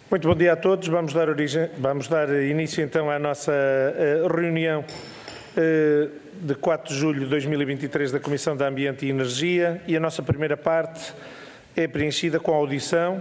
Muito bom dia a todos. Vamos dar início então à nossa reunião de 4 de julho de 2023 da Comissão de Ambiente e Energia, e a nossa primeira parte é preenchida com a audição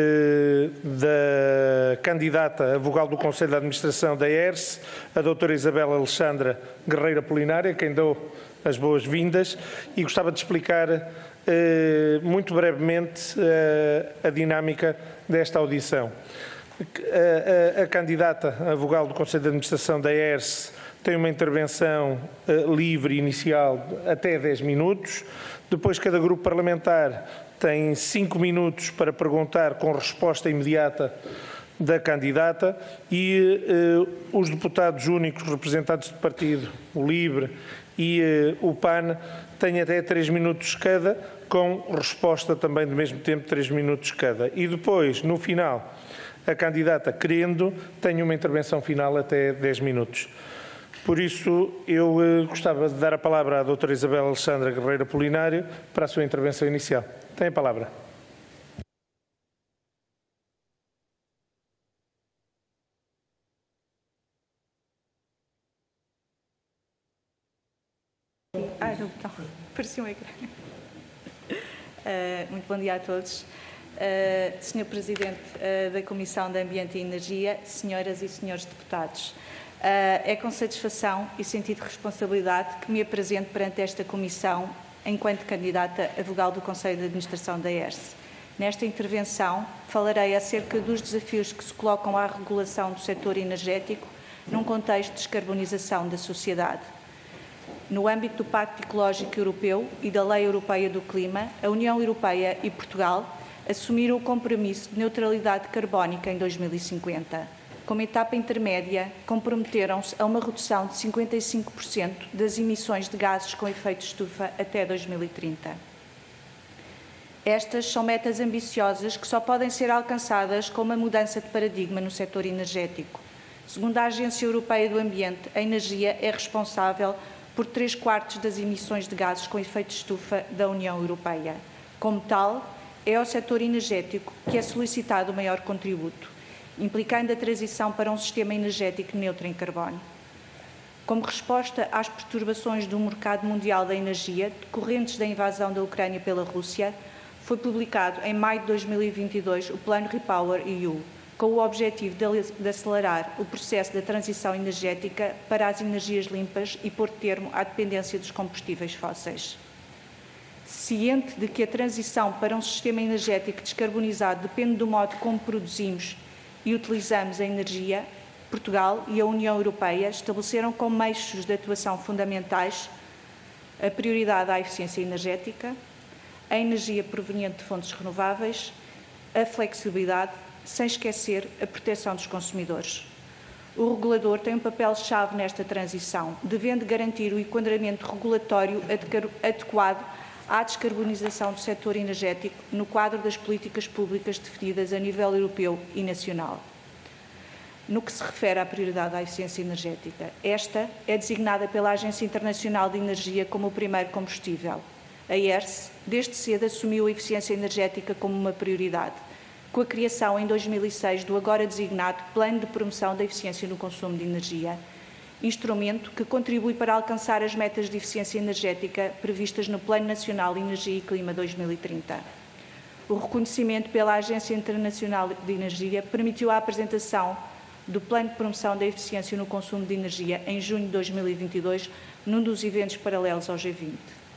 da candidata a vogal do Conselho de Administração da ERSE, a doutora Isabel Alexandra Guerreiro Apolinário, a quem dou as boas-vindas, e gostava de explicar muito brevemente a dinâmica desta audição. A candidata a vogal do Conselho de Administração da ERSE tem uma intervenção livre inicial até 10 minutos, depois cada grupo parlamentar tem 5 minutos para perguntar com resposta imediata da candidata e os deputados únicos representantes do partido, o LIVRE e o PAN, têm até 3 minutos cada, com resposta também do mesmo tempo, 3 minutos cada. E depois, no final, a candidata, querendo, tem uma intervenção final até 10 minutos. Por isso, eu gostava de dar a palavra à doutora Isabel Alexandra Guerreiro Apolinário para a sua intervenção inicial. Tem a palavra. Parecia um ecrã. Muito bom dia a todos. Senhor Presidente da Comissão de Ambiente e Energia, senhoras e senhores deputados, é com satisfação e sentido de responsabilidade que me apresento perante esta Comissão enquanto candidata a vogal do Conselho de Administração da ERSE. Nesta intervenção, falarei acerca dos desafios que se colocam à regulação do setor energético num contexto de descarbonização da sociedade. No âmbito do Pacto Ecológico Europeu e da Lei Europeia do Clima, a União Europeia e Portugal assumiram o compromisso de neutralidade carbónica em 2050. Como etapa intermédia, comprometeram-se a uma redução de 55% das emissões de gases com efeito de estufa até 2030. Estas são metas ambiciosas que só podem ser alcançadas com uma mudança de paradigma no setor energético. Segundo a Agência Europeia do Ambiente, a energia é responsável por 3/4 das emissões de gases com efeito de estufa da União Europeia. Como tal, é ao setor energético que é solicitado o maior contributo, implicando a transição para um sistema energético neutro em carbono. Como resposta às perturbações do mercado mundial da energia decorrentes da invasão da Ucrânia pela Rússia, foi publicado em maio de 2022 o Plano REPowerEU, com o objetivo de acelerar o processo da transição energética para as energias limpas e pôr termo à dependência dos combustíveis fósseis. Ciente de que a transição para um sistema energético descarbonizado depende do modo como produzimos e utilizamos a energia, Portugal e a União Europeia estabeleceram como eixos de atuação fundamentais a prioridade à eficiência energética, a energia proveniente de fontes renováveis, a flexibilidade, sem esquecer a proteção dos consumidores. O regulador tem um papel-chave nesta transição, devendo garantir o enquadramento regulatório adequado à descarbonização do setor energético no quadro das políticas públicas definidas a nível europeu e nacional. No que se refere à prioridade à eficiência energética, esta é designada pela Agência Internacional de Energia como o primeiro combustível. A ERSE, desde cedo, assumiu a eficiência energética como uma prioridade, com a criação em 2006 do agora designado Plano de Promoção da Eficiência no Consumo de Energia, instrumento que contribui para alcançar as metas de eficiência energética previstas no Plano Nacional de Energia e Clima 2030. O reconhecimento pela Agência Internacional de Energia permitiu a apresentação do Plano de Promoção da Eficiência no Consumo de Energia em junho de 2022, num dos eventos paralelos ao G20.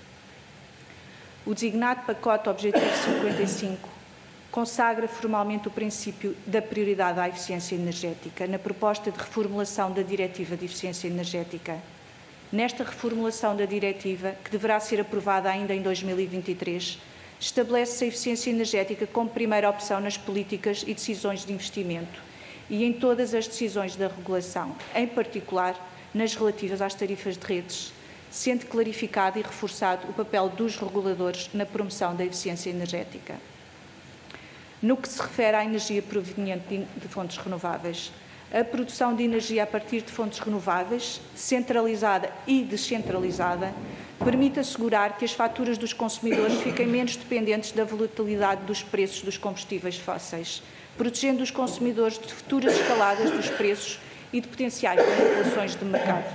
O designado pacote Objetivo 55 consagra formalmente o princípio da prioridade à eficiência energética na proposta de reformulação da Diretiva de Eficiência Energética. Nesta reformulação da Diretiva, que deverá ser aprovada ainda em 2023, estabelece-se a eficiência energética como primeira opção nas políticas e decisões de investimento e em todas as decisões da regulação, em particular nas relativas às tarifas de redes, sendo clarificado e reforçado o papel dos reguladores na promoção da eficiência energética. No que se refere à energia proveniente de fontes renováveis, a produção de energia a partir de fontes renováveis, centralizada e descentralizada, permite assegurar que as faturas dos consumidores fiquem menos dependentes da volatilidade dos preços dos combustíveis fósseis, protegendo os consumidores de futuras escaladas dos preços e de potenciais manipulações de mercado.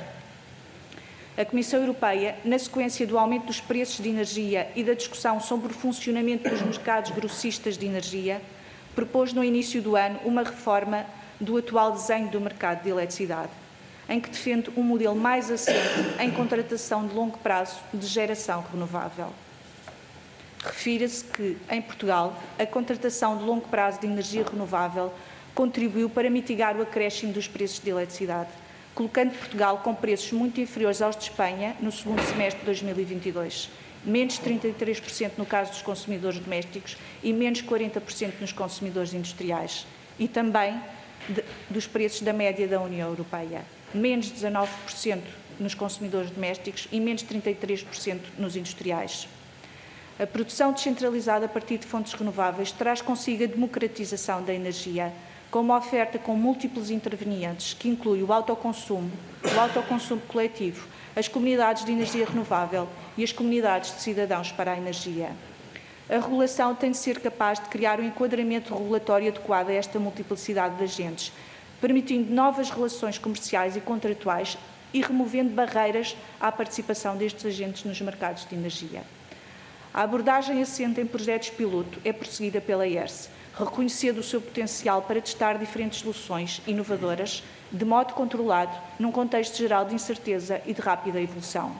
A Comissão Europeia, na sequência do aumento dos preços de energia e da discussão sobre o funcionamento dos mercados grossistas de energia, propôs no início do ano uma reforma do atual desenho do mercado de eletricidade, em que defende um modelo mais assente em contratação de longo prazo de geração renovável. Refira-se que, em Portugal, a contratação de longo prazo de energia renovável contribuiu para mitigar o acréscimo dos preços de eletricidade, colocando Portugal com preços muito inferiores aos de Espanha no segundo semestre de 2022, menos 33% no caso dos consumidores domésticos e menos 40% nos consumidores industriais, e também dos preços da média da União Europeia, menos 19% nos consumidores domésticos e menos 33% nos industriais. A produção descentralizada a partir de fontes renováveis traz consigo a democratização da energia, com uma oferta com múltiplos intervenientes, que inclui o autoconsumo coletivo, as comunidades de energia renovável e as comunidades de cidadãos para a energia. A regulação tem de ser capaz de criar um enquadramento regulatório adequado a esta multiplicidade de agentes, permitindo novas relações comerciais e contratuais e removendo barreiras à participação destes agentes nos mercados de energia. A abordagem assente em projetos piloto é prosseguida pela ERSE, reconhecendo o seu potencial para testar diferentes soluções inovadoras, de modo controlado, num contexto geral de incerteza e de rápida evolução.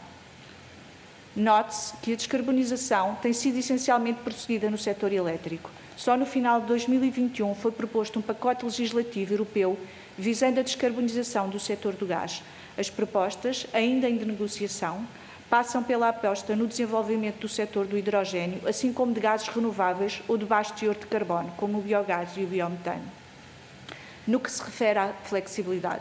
Note-se que a descarbonização tem sido essencialmente prosseguida no setor elétrico. Só no final de 2021 foi proposto um pacote legislativo europeu visando a descarbonização do setor do gás. As propostas, ainda em negociação, passam pela aposta no desenvolvimento do setor do hidrogênio, assim como de gases renováveis ou de baixo teor de carbono, como o biogás e o biometano. No que se refere à flexibilidade,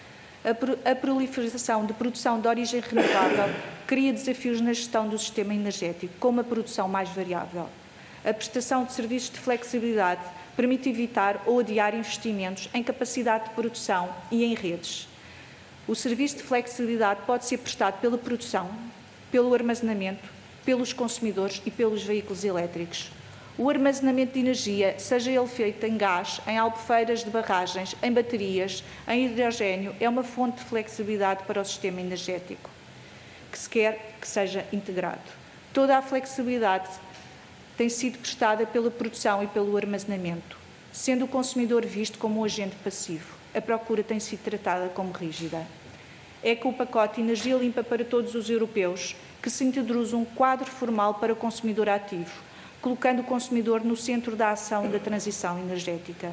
a proliferação de produção de origem renovável cria desafios na gestão do sistema energético, com uma produção mais variável. A prestação de serviços de flexibilidade permite evitar ou adiar investimentos em capacidade de produção e em redes. O serviço de flexibilidade pode ser prestado pela produção, pelo armazenamento, pelos consumidores e pelos veículos elétricos. O armazenamento de energia, seja ele feito em gás, em albufeiras de barragens, em baterias, em hidrogênio, é uma fonte de flexibilidade para o sistema energético, que se quer que seja integrado. Toda a flexibilidade tem sido prestada pela produção e pelo armazenamento, sendo o consumidor visto como um agente passivo. A procura tem sido tratada como rígida. É com o pacote Energia Limpa para Todos os Europeus que se introduz um quadro formal para o consumidor ativo, colocando o consumidor no centro da ação da transição energética.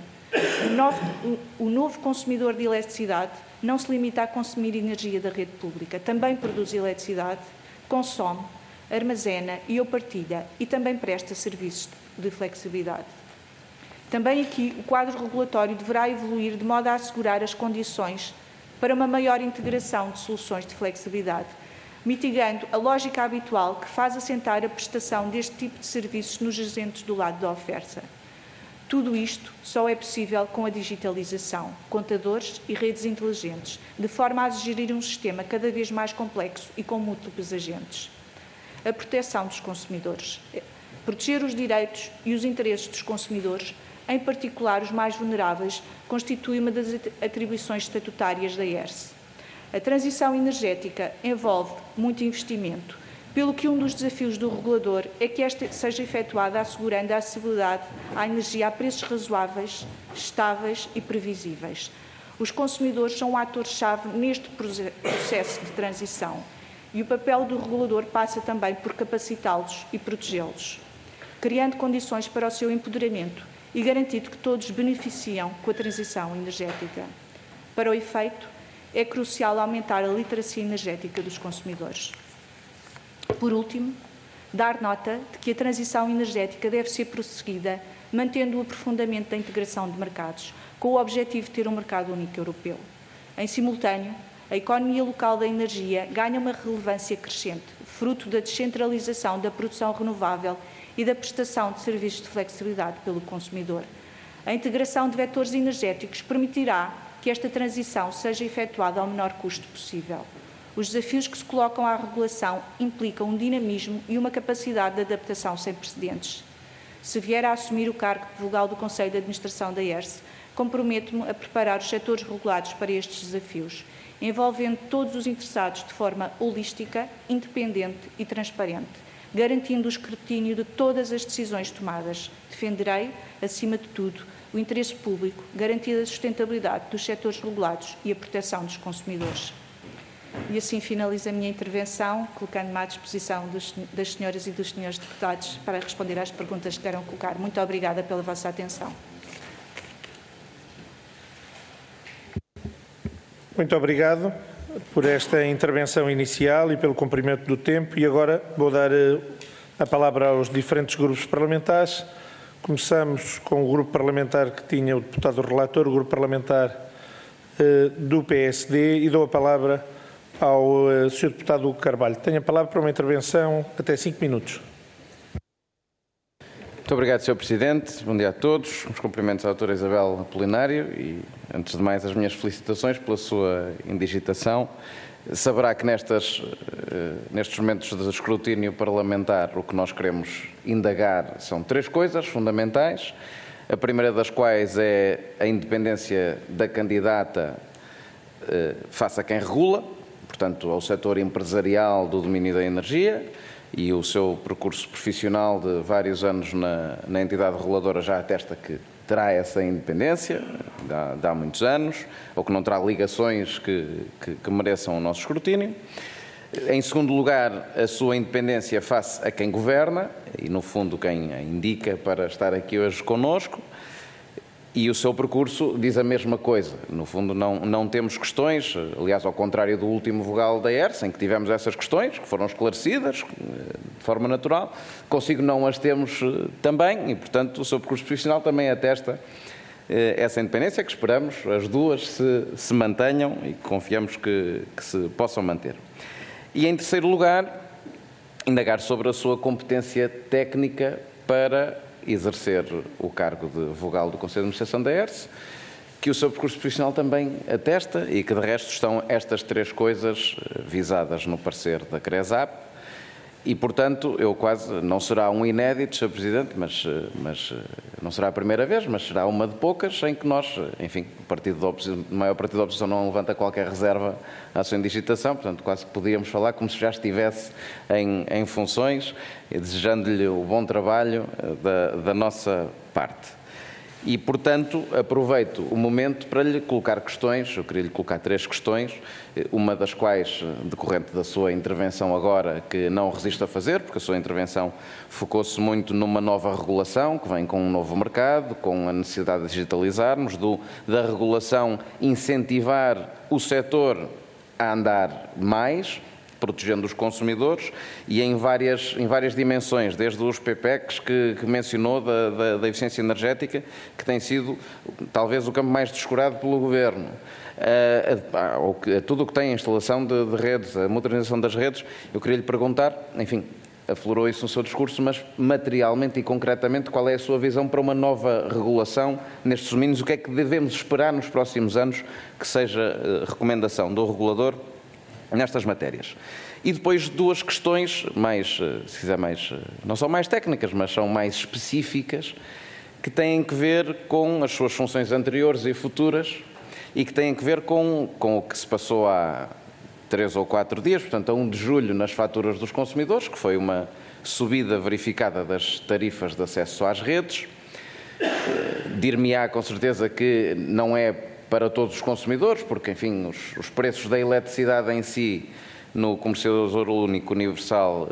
O novo consumidor de eletricidade não se limita a consumir energia da rede pública, também produz eletricidade, consome, armazena e ou partilha e também presta serviços de flexibilidade. Também aqui o quadro regulatório deverá evoluir de modo a assegurar as condições para uma maior integração de soluções de flexibilidade, mitigando a lógica habitual que faz assentar a prestação deste tipo de serviços nos agentes do lado da oferta. Tudo isto só é possível com a digitalização, contadores e redes inteligentes, de forma a gerir um sistema cada vez mais complexo e com múltiplos agentes. A proteção dos consumidores. Proteger os direitos e os interesses dos consumidores, em particular os mais vulneráveis, constitui uma das atribuições estatutárias da ERSE. A transição energética envolve muito investimento, pelo que um dos desafios do regulador é que esta seja efetuada assegurando a acessibilidade à energia a preços razoáveis, estáveis e previsíveis. Os consumidores são um ator-chave neste processo de transição e o papel do regulador passa também por capacitá-los e protegê-los, criando condições para o seu empoderamento e garantindo que todos beneficiam com a transição energética. Para o efeito, é crucial aumentar a literacia energética dos consumidores. Por último, dar nota de que a transição energética deve ser prosseguida, mantendo o aprofundamento da integração de mercados, com o objetivo de ter um mercado único europeu. Em simultâneo, a economia local da energia ganha uma relevância crescente, fruto da descentralização da produção renovável e da prestação de serviços de flexibilidade pelo consumidor. A integração de vetores energéticos permitirá que esta transição seja efetuada ao menor custo possível. Os desafios que se colocam à regulação implicam um dinamismo e uma capacidade de adaptação sem precedentes. Se vier a assumir o cargo de vogal do Conselho de Administração da ERSE, comprometo-me a preparar os setores regulados para estes desafios, envolvendo todos os interessados de forma holística, independente e transparente, garantindo o escrutínio de todas as decisões tomadas. Defenderei, acima de tudo, o interesse público, garantida a sustentabilidade dos setores regulados e a proteção dos consumidores. E assim finalizo a minha intervenção, colocando-me à disposição das senhoras e dos senhores deputados para responder às perguntas que queiram colocar. Muito obrigada pela vossa atenção. Muito obrigado por esta intervenção inicial e pelo cumprimento do tempo. E agora vou dar a palavra aos diferentes grupos parlamentares. Começamos com o grupo parlamentar que tinha o deputado relator, o grupo parlamentar do PSD, e dou a palavra ao Sr. Deputado Hugo Carvalho. Tenho a palavra para uma intervenção até 5 minutos. Muito obrigado, Sr. Presidente. Bom dia a todos. Os cumprimentos à doutora Isabel Apolinário e, antes de mais, as minhas felicitações pela sua indigitação. Saberá que nestes momentos de escrutínio parlamentar o que nós queremos indagar são 3 coisas fundamentais. A primeira das quais é a independência da candidata face a quem regula, portanto, ao setor empresarial do domínio da energia, e o seu percurso profissional de vários anos na entidade reguladora já atesta que terá essa independência, de há muitos anos, ou que não terá ligações que mereçam o nosso escrutínio. Em segundo lugar, a sua independência face a quem governa, e no fundo quem a indica para estar aqui hoje connosco. E o seu percurso diz a mesma coisa. No fundo, não temos questões, aliás, ao contrário do último vogal da ERSE, em que tivemos essas questões, que foram esclarecidas de forma natural. Consigo não as temos também, e, portanto, o seu percurso profissional também atesta essa independência, que esperamos as duas se mantenham e confiamos que se possam manter. E, em terceiro lugar, indagar sobre a sua competência técnica para exercer o cargo de vogal do Conselho de Administração da ERSE, que o seu percurso profissional também atesta e que, de resto, estão estas 3 coisas visadas no parecer da CRESAP. E, portanto, não será um inédito, Sr. Presidente, mas não será a primeira vez, mas será uma de poucas em que nós, enfim, o maior partido da oposição não levanta qualquer reserva à sua indigitação, portanto, quase que podíamos falar como se já estivesse em funções, e desejando-lhe o bom trabalho da nossa parte. E, portanto, aproveito o momento para lhe colocar questões. Eu queria lhe colocar 3 questões, uma das quais, decorrente da sua intervenção agora, que não resisto a fazer, porque a sua intervenção focou-se muito numa nova regulação, que vem com um novo mercado, com a necessidade de digitalizarmos, da regulação incentivar o setor a andar mais, protegendo os consumidores, e em várias dimensões, desde os PPECs que mencionou da eficiência energética, que tem sido talvez o campo mais descurado pelo Governo, tudo o que tem a instalação de redes, a modernização das redes. Eu queria lhe perguntar, enfim, aflorou isso no seu discurso, mas materialmente e concretamente, qual é a sua visão para uma nova regulação nestes domínios? O que é que devemos esperar nos próximos anos que seja recomendação do regulador nestas matérias? E depois 2 questões se quiser não são mais técnicas, mas são mais específicas, que têm que ver com as suas funções anteriores e futuras e que têm que ver com o que se passou há 3 ou 4 dias, portanto, a 1 de julho, nas faturas dos consumidores, que foi uma subida verificada das tarifas de acesso às redes. Dir-me-á com certeza que não é para todos os consumidores, porque, enfim, os preços da eletricidade em si no comercializador único universal,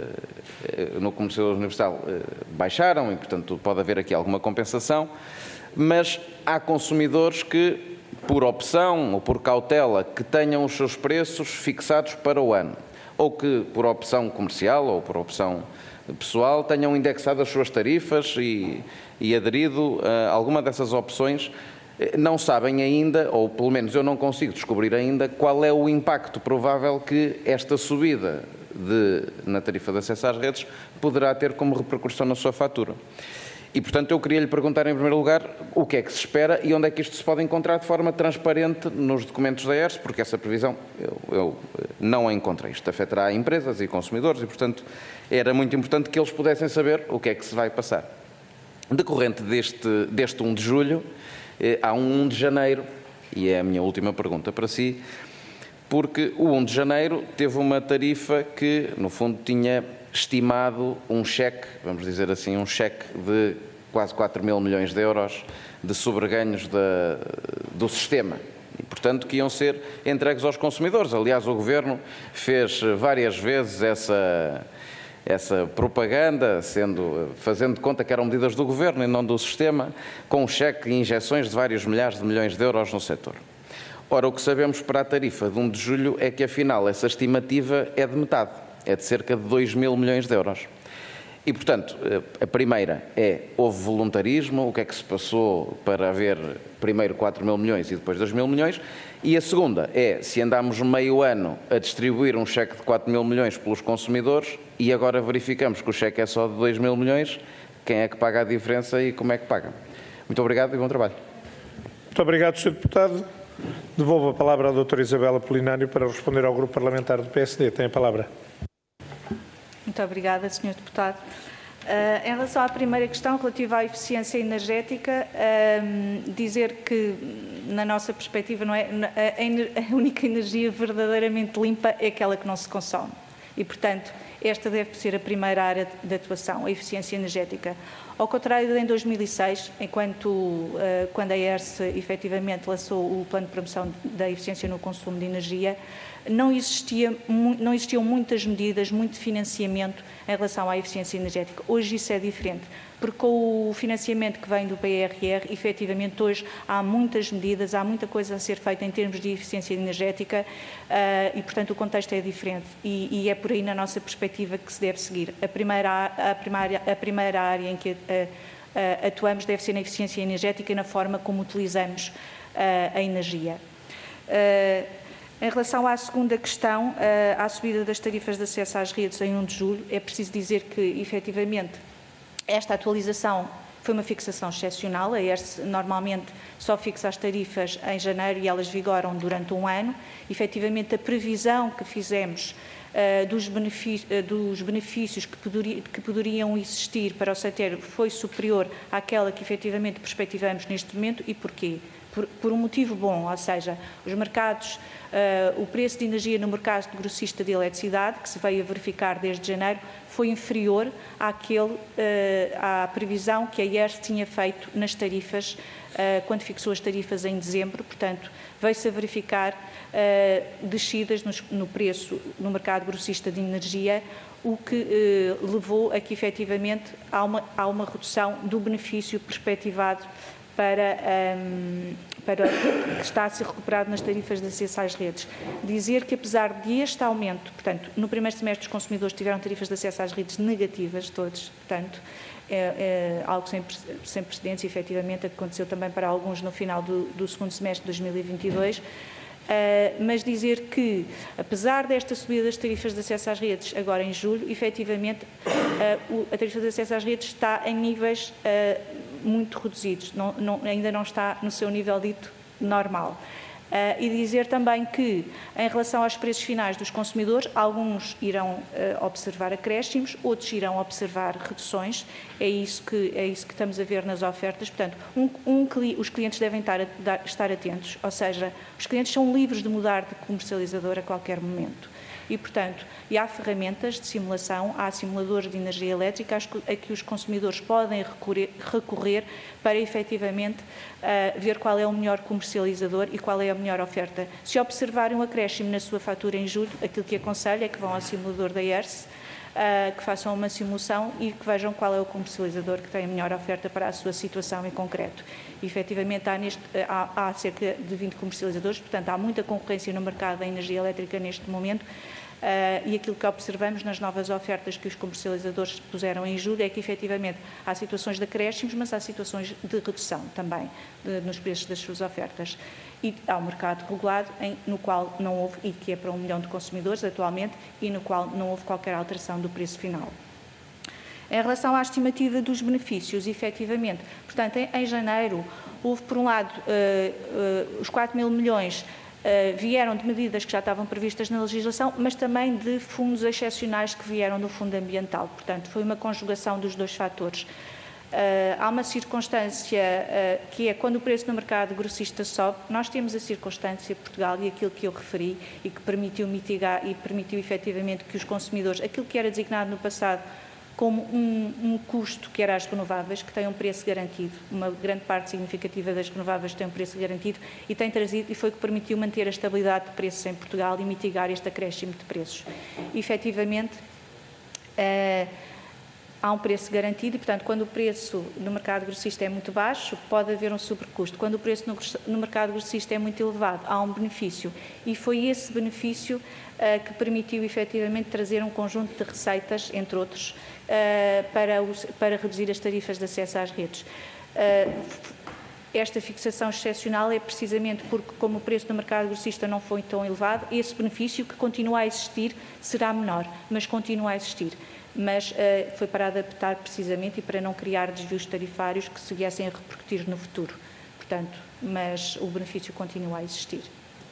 baixaram e, portanto, pode haver aqui alguma compensação, mas há consumidores que, por opção ou por cautela, que tenham os seus preços fixados para o ano, ou que, por opção comercial ou por opção pessoal, tenham indexado as suas tarifas e aderido a alguma dessas opções. Não sabem ainda, ou pelo menos eu não consigo descobrir ainda, qual é o impacto provável que esta subida na tarifa de acesso às redes poderá ter como repercussão na sua fatura. E, portanto, eu queria lhe perguntar, em primeiro lugar, o que é que se espera e onde é que isto se pode encontrar de forma transparente nos documentos da ERSE, porque essa previsão eu não a encontrei. Isto afetará empresas e consumidores e, portanto, era muito importante que eles pudessem saber o que é que se vai passar. Decorrente deste 1 de julho, há um 1 de janeiro, e é a minha última pergunta para si, porque o 1 de janeiro teve uma tarifa que, no fundo, tinha estimado um cheque, vamos dizer assim, um cheque de quase 4 mil milhões de euros de sobreganhos do sistema. E, portanto, que iam ser entregues aos consumidores. Aliás, o Governo fez várias vezes essa propaganda, fazendo de conta que eram medidas do Governo e não do sistema, com um cheque e injeções de vários milhares de milhões de euros no setor. Ora, o que sabemos para a tarifa de 1 de julho é que, afinal, essa estimativa é de metade, é de cerca de 2 mil milhões de euros. E, portanto, a primeira é, houve voluntarismo, o que é que se passou para haver primeiro 4 mil milhões e depois 2 mil milhões, e a segunda é, se andámos meio ano a distribuir um cheque de 4 mil milhões pelos consumidores e agora verificamos que o cheque é só de 2 mil milhões, quem é que paga a diferença e como é que paga? Muito obrigado e bom trabalho. Muito obrigado, Sr. Deputado. Devolvo a palavra à doutora Isabel Apolinário para responder ao Grupo Parlamentar do PSD. Tem a palavra. Muito obrigada, Sr. Deputado. Em relação à primeira questão relativa à eficiência energética, dizer que, na nossa perspectiva, não é, a única energia verdadeiramente limpa é aquela que não se consome. E, portanto, esta deve ser a primeira área de atuação, a eficiência energética. Ao contrário de em 2006, quando a ERSE efetivamente lançou o Plano de Promoção da Eficiência no Consumo de Energia, não existiam muitas medidas, muito financiamento em relação à eficiência energética. Hoje isso é diferente, porque com o financiamento que vem do PRR, efetivamente hoje há muitas medidas, há muita coisa a ser feita em termos de eficiência energética e, portanto, o contexto é diferente e é por aí, na nossa perspectiva, que se deve seguir. A primeira área em que atuamos deve ser na eficiência energética e na forma como utilizamos a energia. Em relação à segunda questão, à subida das tarifas de acesso às redes em 1 de julho, é preciso dizer que, efetivamente, esta atualização foi uma fixação excepcional. A ERSE normalmente só fixa as tarifas em janeiro e elas vigoram durante um ano. Efetivamente, a previsão que fizemos dos benefícios que poderiam existir para o setor foi superior àquela que efetivamente perspectivamos neste momento. E porquê? Por um motivo bom, ou seja, os mercados, o preço de energia no mercado grossista de eletricidade, que se veio a verificar desde janeiro, foi inferior à previsão que a ERSE tinha feito nas tarifas, quando fixou as tarifas em dezembro. Portanto, veio-se a verificar descidas no preço no mercado grossista de energia, o que levou a que, efetivamente, há uma redução do benefício perspectivado que está a ser recuperado nas tarifas de acesso às redes. Dizer que, apesar de este aumento, portanto, no primeiro semestre os consumidores tiveram tarifas de acesso às redes negativas, todos, portanto, é algo sem precedentes, e efetivamente aconteceu também para alguns no final do segundo semestre de 2022, mas dizer que, apesar desta subida das tarifas de acesso às redes agora em julho, efetivamente a tarifa de acesso às redes está em níveis muito reduzidos, ainda não está no seu nível dito normal. E dizer também que, em relação aos preços finais dos consumidores, alguns irão observar acréscimos, outros irão observar reduções. É isso que estamos a ver nas ofertas. Portanto, os clientes devem estar atentos, ou seja, os clientes são livres de mudar de comercializador a qualquer momento. E, portanto, há ferramentas de simulação, há simuladores de energia elétrica a que os consumidores podem recorrer para, efetivamente, ver qual é o melhor comercializador e qual é a melhor oferta. Se observarem um acréscimo na sua fatura em julho, aquilo que aconselho é que vão ao simulador da ERSE, que façam uma simulação e que vejam qual é o comercializador que tem a melhor oferta para a sua situação em concreto. E, efetivamente, há cerca de 20 comercializadores, portanto, há muita concorrência no mercado da energia elétrica neste momento. E aquilo que observamos nas novas ofertas que os comercializadores puseram em julho é que, efetivamente, há situações de acréscimos, mas há situações de redução também nos preços das suas ofertas. E há um mercado regulado no qual não houve, e que é para 1 milhão de consumidores atualmente, e no qual não houve qualquer alteração do preço final. Em relação à estimativa dos benefícios, efetivamente, portanto, em janeiro, houve, por um lado, os 4 mil milhões vieram de medidas que já estavam previstas na legislação, mas também de fundos excepcionais que vieram do Fundo Ambiental. Portanto, foi uma conjugação dos dois fatores. Há uma circunstância que é quando o preço no mercado grossista sobe, nós temos a circunstância de Portugal e aquilo que eu referi e que permitiu mitigar e permitiu efetivamente que os consumidores, aquilo que era designado no passado como um custo, que era as renováveis, que tem um preço garantido, uma grande parte significativa das renováveis tem um preço garantido e tem trazido, e foi o que permitiu manter a estabilidade de preços em Portugal e mitigar este acréscimo de preços. E, efetivamente, há um preço garantido e, portanto, quando o preço no mercado grossista é muito baixo, pode haver um sobrecusto. Quando o preço no mercado grossista é muito elevado, há um benefício. E foi esse benefício que permitiu, efetivamente, trazer um conjunto de receitas, entre outros, para reduzir as tarifas de acesso às redes. Esta fixação excepcional é precisamente porque, como o preço no mercado grossista não foi tão elevado, esse benefício que continua a existir será menor, mas continua a existir. Mas foi para adaptar precisamente e para não criar desvios tarifários que se viessem a repercutir no futuro. Portanto, mas o benefício continua a existir.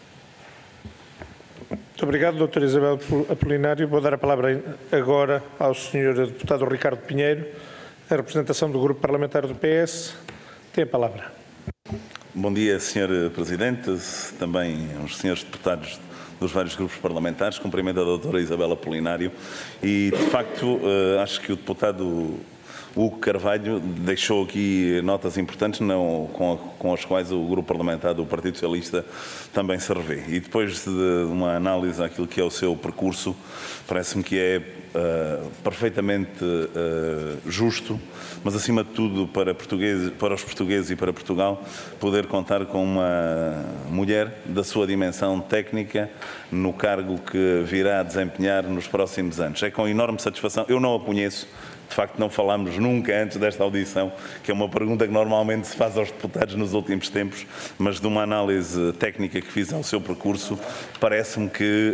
Muito obrigado, doutora Isabel Apolinário. Vou dar a palavra agora ao senhor deputado Ricardo Pinheiro, a representação do Grupo Parlamentar do PS. Tem a palavra. Bom dia, Sr. Presidente, também aos senhores deputados dos vários grupos parlamentares. Cumprimento a doutora Isabel Apolinário e, de facto, acho que o deputado Hugo Carvalho deixou aqui notas importantes com as quais o grupo parlamentar do Partido Socialista também se revê. E depois de uma análise àquilo que é o seu percurso, parece-me que é perfeitamente justo, mas acima de tudo para os portugueses e para Portugal, poder contar com uma mulher da sua dimensão técnica no cargo que virá a desempenhar nos próximos anos. É com enorme satisfação. Eu não a conheço. De facto, não falámos nunca antes desta audição, que é uma pergunta que normalmente se faz aos deputados nos últimos tempos, mas de uma análise técnica que fiz ao seu percurso, parece-me que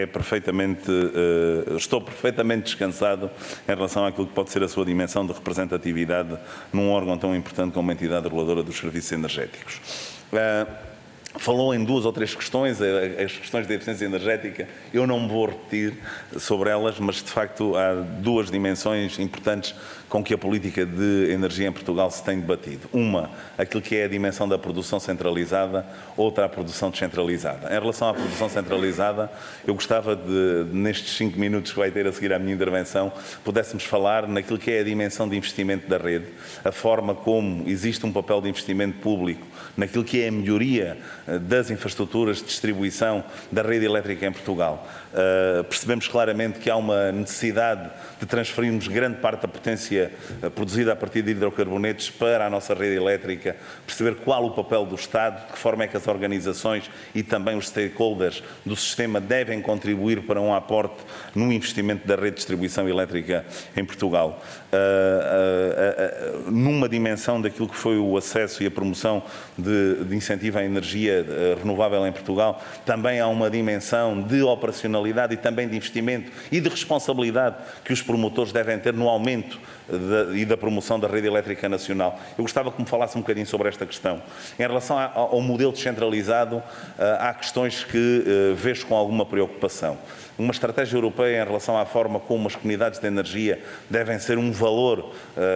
estou perfeitamente descansado em relação àquilo que pode ser a sua dimensão de representatividade num órgão tão importante como a entidade reguladora dos serviços energéticos. Falou em duas ou três questões, as questões da eficiência energética, eu não me vou repetir sobre elas, mas de facto há duas dimensões importantes com que a política de energia em Portugal se tem debatido. Uma, aquilo que é a dimensão da produção centralizada, outra, a produção descentralizada. Em relação à produção centralizada, eu gostava de, nestes 5 minutos que vai ter a seguir à minha intervenção, pudéssemos falar naquilo que é a dimensão de investimento da rede, a forma como existe um papel de investimento público naquilo que é a melhoria das infraestruturas de distribuição da rede elétrica em Portugal. Percebemos claramente que há uma necessidade de transferirmos grande parte da potência produzida a partir de hidrocarbonetos para a nossa rede elétrica, perceber qual o papel do Estado, de que forma é que as organizações e também os stakeholders do sistema devem contribuir para um aporte no investimento da rede de distribuição elétrica em Portugal. Numa dimensão daquilo que foi o acesso e a promoção de incentivo à energia renovável em Portugal, também há uma dimensão de operacionalidade e também de investimento e de responsabilidade que os promotores devem ter no aumento e da promoção da rede elétrica nacional. Eu gostava que me falasse um bocadinho sobre esta questão. Em relação ao modelo descentralizado, há questões que vejo com alguma preocupação. Uma estratégia europeia em relação à forma como as comunidades de energia devem ser um valor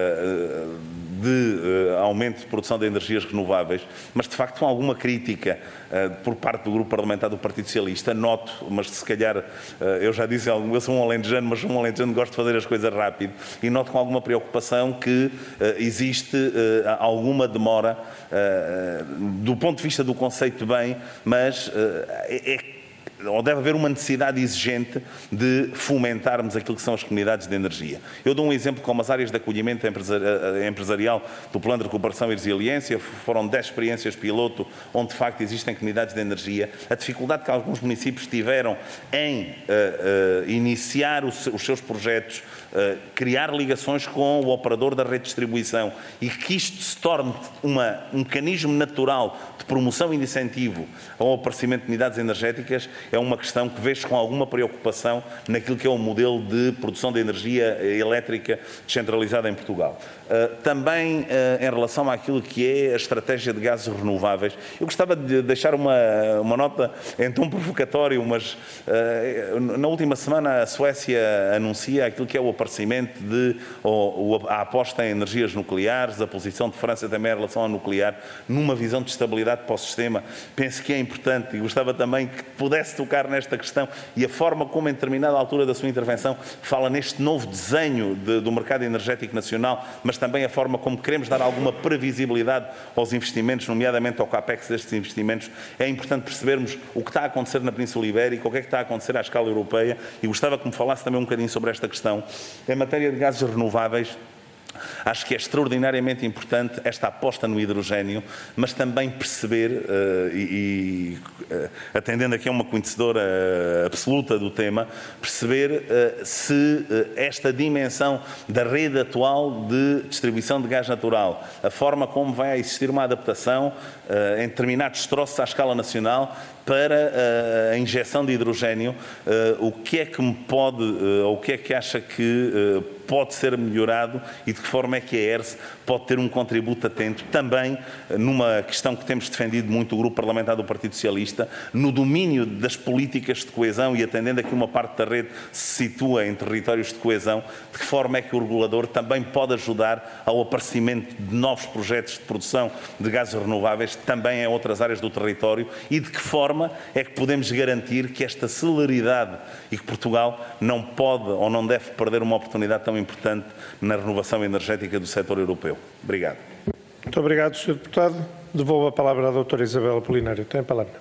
de aumento de produção de energias renováveis, mas de facto com alguma crítica por parte do Grupo Parlamentar do Partido Socialista, noto, mas se calhar, eu já disse, eu sou um alentejano, mas sou um alentejano que gosto de fazer as coisas rápido, e noto com alguma preocupação que existe alguma demora do ponto de vista do conceito de bem, mas ou deve haver uma necessidade exigente de fomentarmos aquilo que são as comunidades de energia. Eu dou um exemplo como as áreas de acolhimento empresarial do Plano de Recuperação e Resiliência. Foram 10 experiências piloto onde de facto existem comunidades de energia. A dificuldade que alguns municípios tiveram em iniciar os seus projetos, criar ligações com o operador da rede de distribuição e que isto se torne um mecanismo natural de promoção e de incentivo ao aparecimento de unidades energéticas é uma questão que vejo com alguma preocupação naquilo que é o modelo de produção de energia elétrica descentralizada em Portugal. Também em relação àquilo que é a estratégia de gases renováveis, eu gostava de deixar uma nota em tom provocatório, mas na última semana a Suécia anuncia aquilo que é o aparecimento a aposta em energias nucleares, a posição de França também em relação ao nuclear, numa visão de estabilidade para o sistema. Penso que é importante e gostava também que pudesse tocar nesta questão e a forma como, em determinada altura da sua intervenção, fala neste novo desenho do mercado energético nacional, mas também a forma como queremos dar alguma previsibilidade aos investimentos, nomeadamente ao CAPEX destes investimentos. É importante percebermos o que está a acontecer na Península Ibérica, o que é que está a acontecer à escala europeia, e gostava que me falasse também um bocadinho sobre esta questão. Em matéria de gases renováveis, acho que é extraordinariamente importante esta aposta no hidrogénio, mas também perceber, atendendo aqui a uma conhecedora absoluta do tema, perceber se esta dimensão da rede atual de distribuição de gás natural, a forma como vai existir uma adaptação em determinados troços à escala nacional para a injeção de hidrogénio, o que é que me pode, ou o que é que acha que pode ser melhorado e de que forma é que a ERSE pode ter um contributo atento também numa questão que temos defendido muito o Grupo Parlamentar do Partido Socialista, no domínio das políticas de coesão e atendendo aqui uma parte da rede se situa em territórios de coesão, de que forma é que o regulador também pode ajudar ao aparecimento de novos projetos de produção de gases renováveis também em outras áreas do território e de que forma é que podemos garantir que esta celeridade e que Portugal não pode ou não deve perder uma oportunidade tão importante na renovação energética do setor europeu. Obrigado. Muito obrigado, Sr. Deputado. Devolvo a palavra à doutora Isabel Apolinário. Tem a palavra.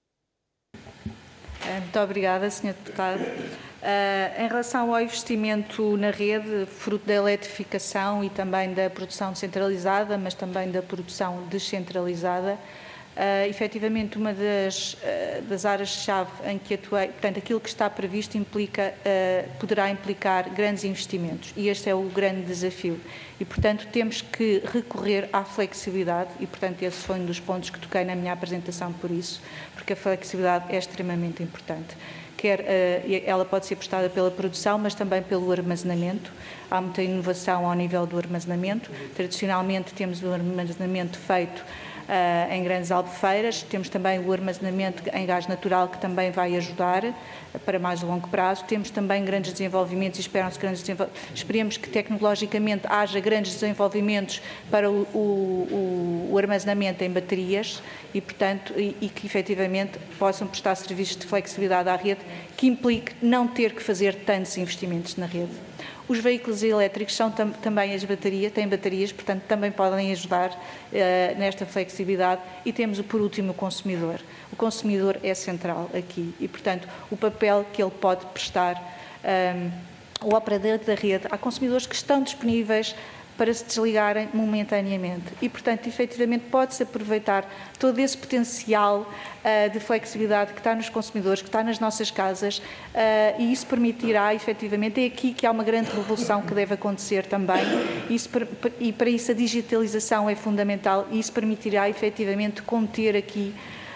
Muito obrigada, Sr. Deputado. Em relação ao investimento na rede, fruto da eletrificação e também da produção descentralizada, mas também da produção descentralizada, efetivamente uma das áreas-chave em que atuei, portanto, aquilo que está previsto poderá implicar grandes investimentos e este é o grande desafio e, portanto, temos que recorrer à flexibilidade e, portanto, esse foi um dos pontos que toquei na minha apresentação por isso, porque a flexibilidade é extremamente importante. Ela pode ser prestada pela produção, mas também pelo armazenamento. Há muita inovação ao nível do armazenamento. Tradicionalmente temos o armazenamento feito em grandes albufeiras, temos também o armazenamento em gás natural que também vai ajudar para mais longo prazo, temos também grandes desenvolvimentos e esperemos que tecnologicamente haja grandes desenvolvimentos para o armazenamento em baterias e, portanto, e que efetivamente possam prestar serviços de flexibilidade à rede que implique não ter que fazer tantos investimentos na rede. Os veículos elétricos são também têm baterias, portanto, também podem ajudar nesta flexibilidade. E temos, por último, o consumidor. O consumidor é central aqui e, portanto, o papel que ele pode prestar, o operador da rede, há consumidores que estão disponíveis para se desligarem momentaneamente e, portanto, efetivamente pode-se aproveitar todo esse potencial de flexibilidade que está nos consumidores, que está nas nossas casas e isso permitirá, efetivamente, é aqui que há uma grande revolução que deve acontecer também e para isso a digitalização é fundamental e isso permitirá, efetivamente, conter aqui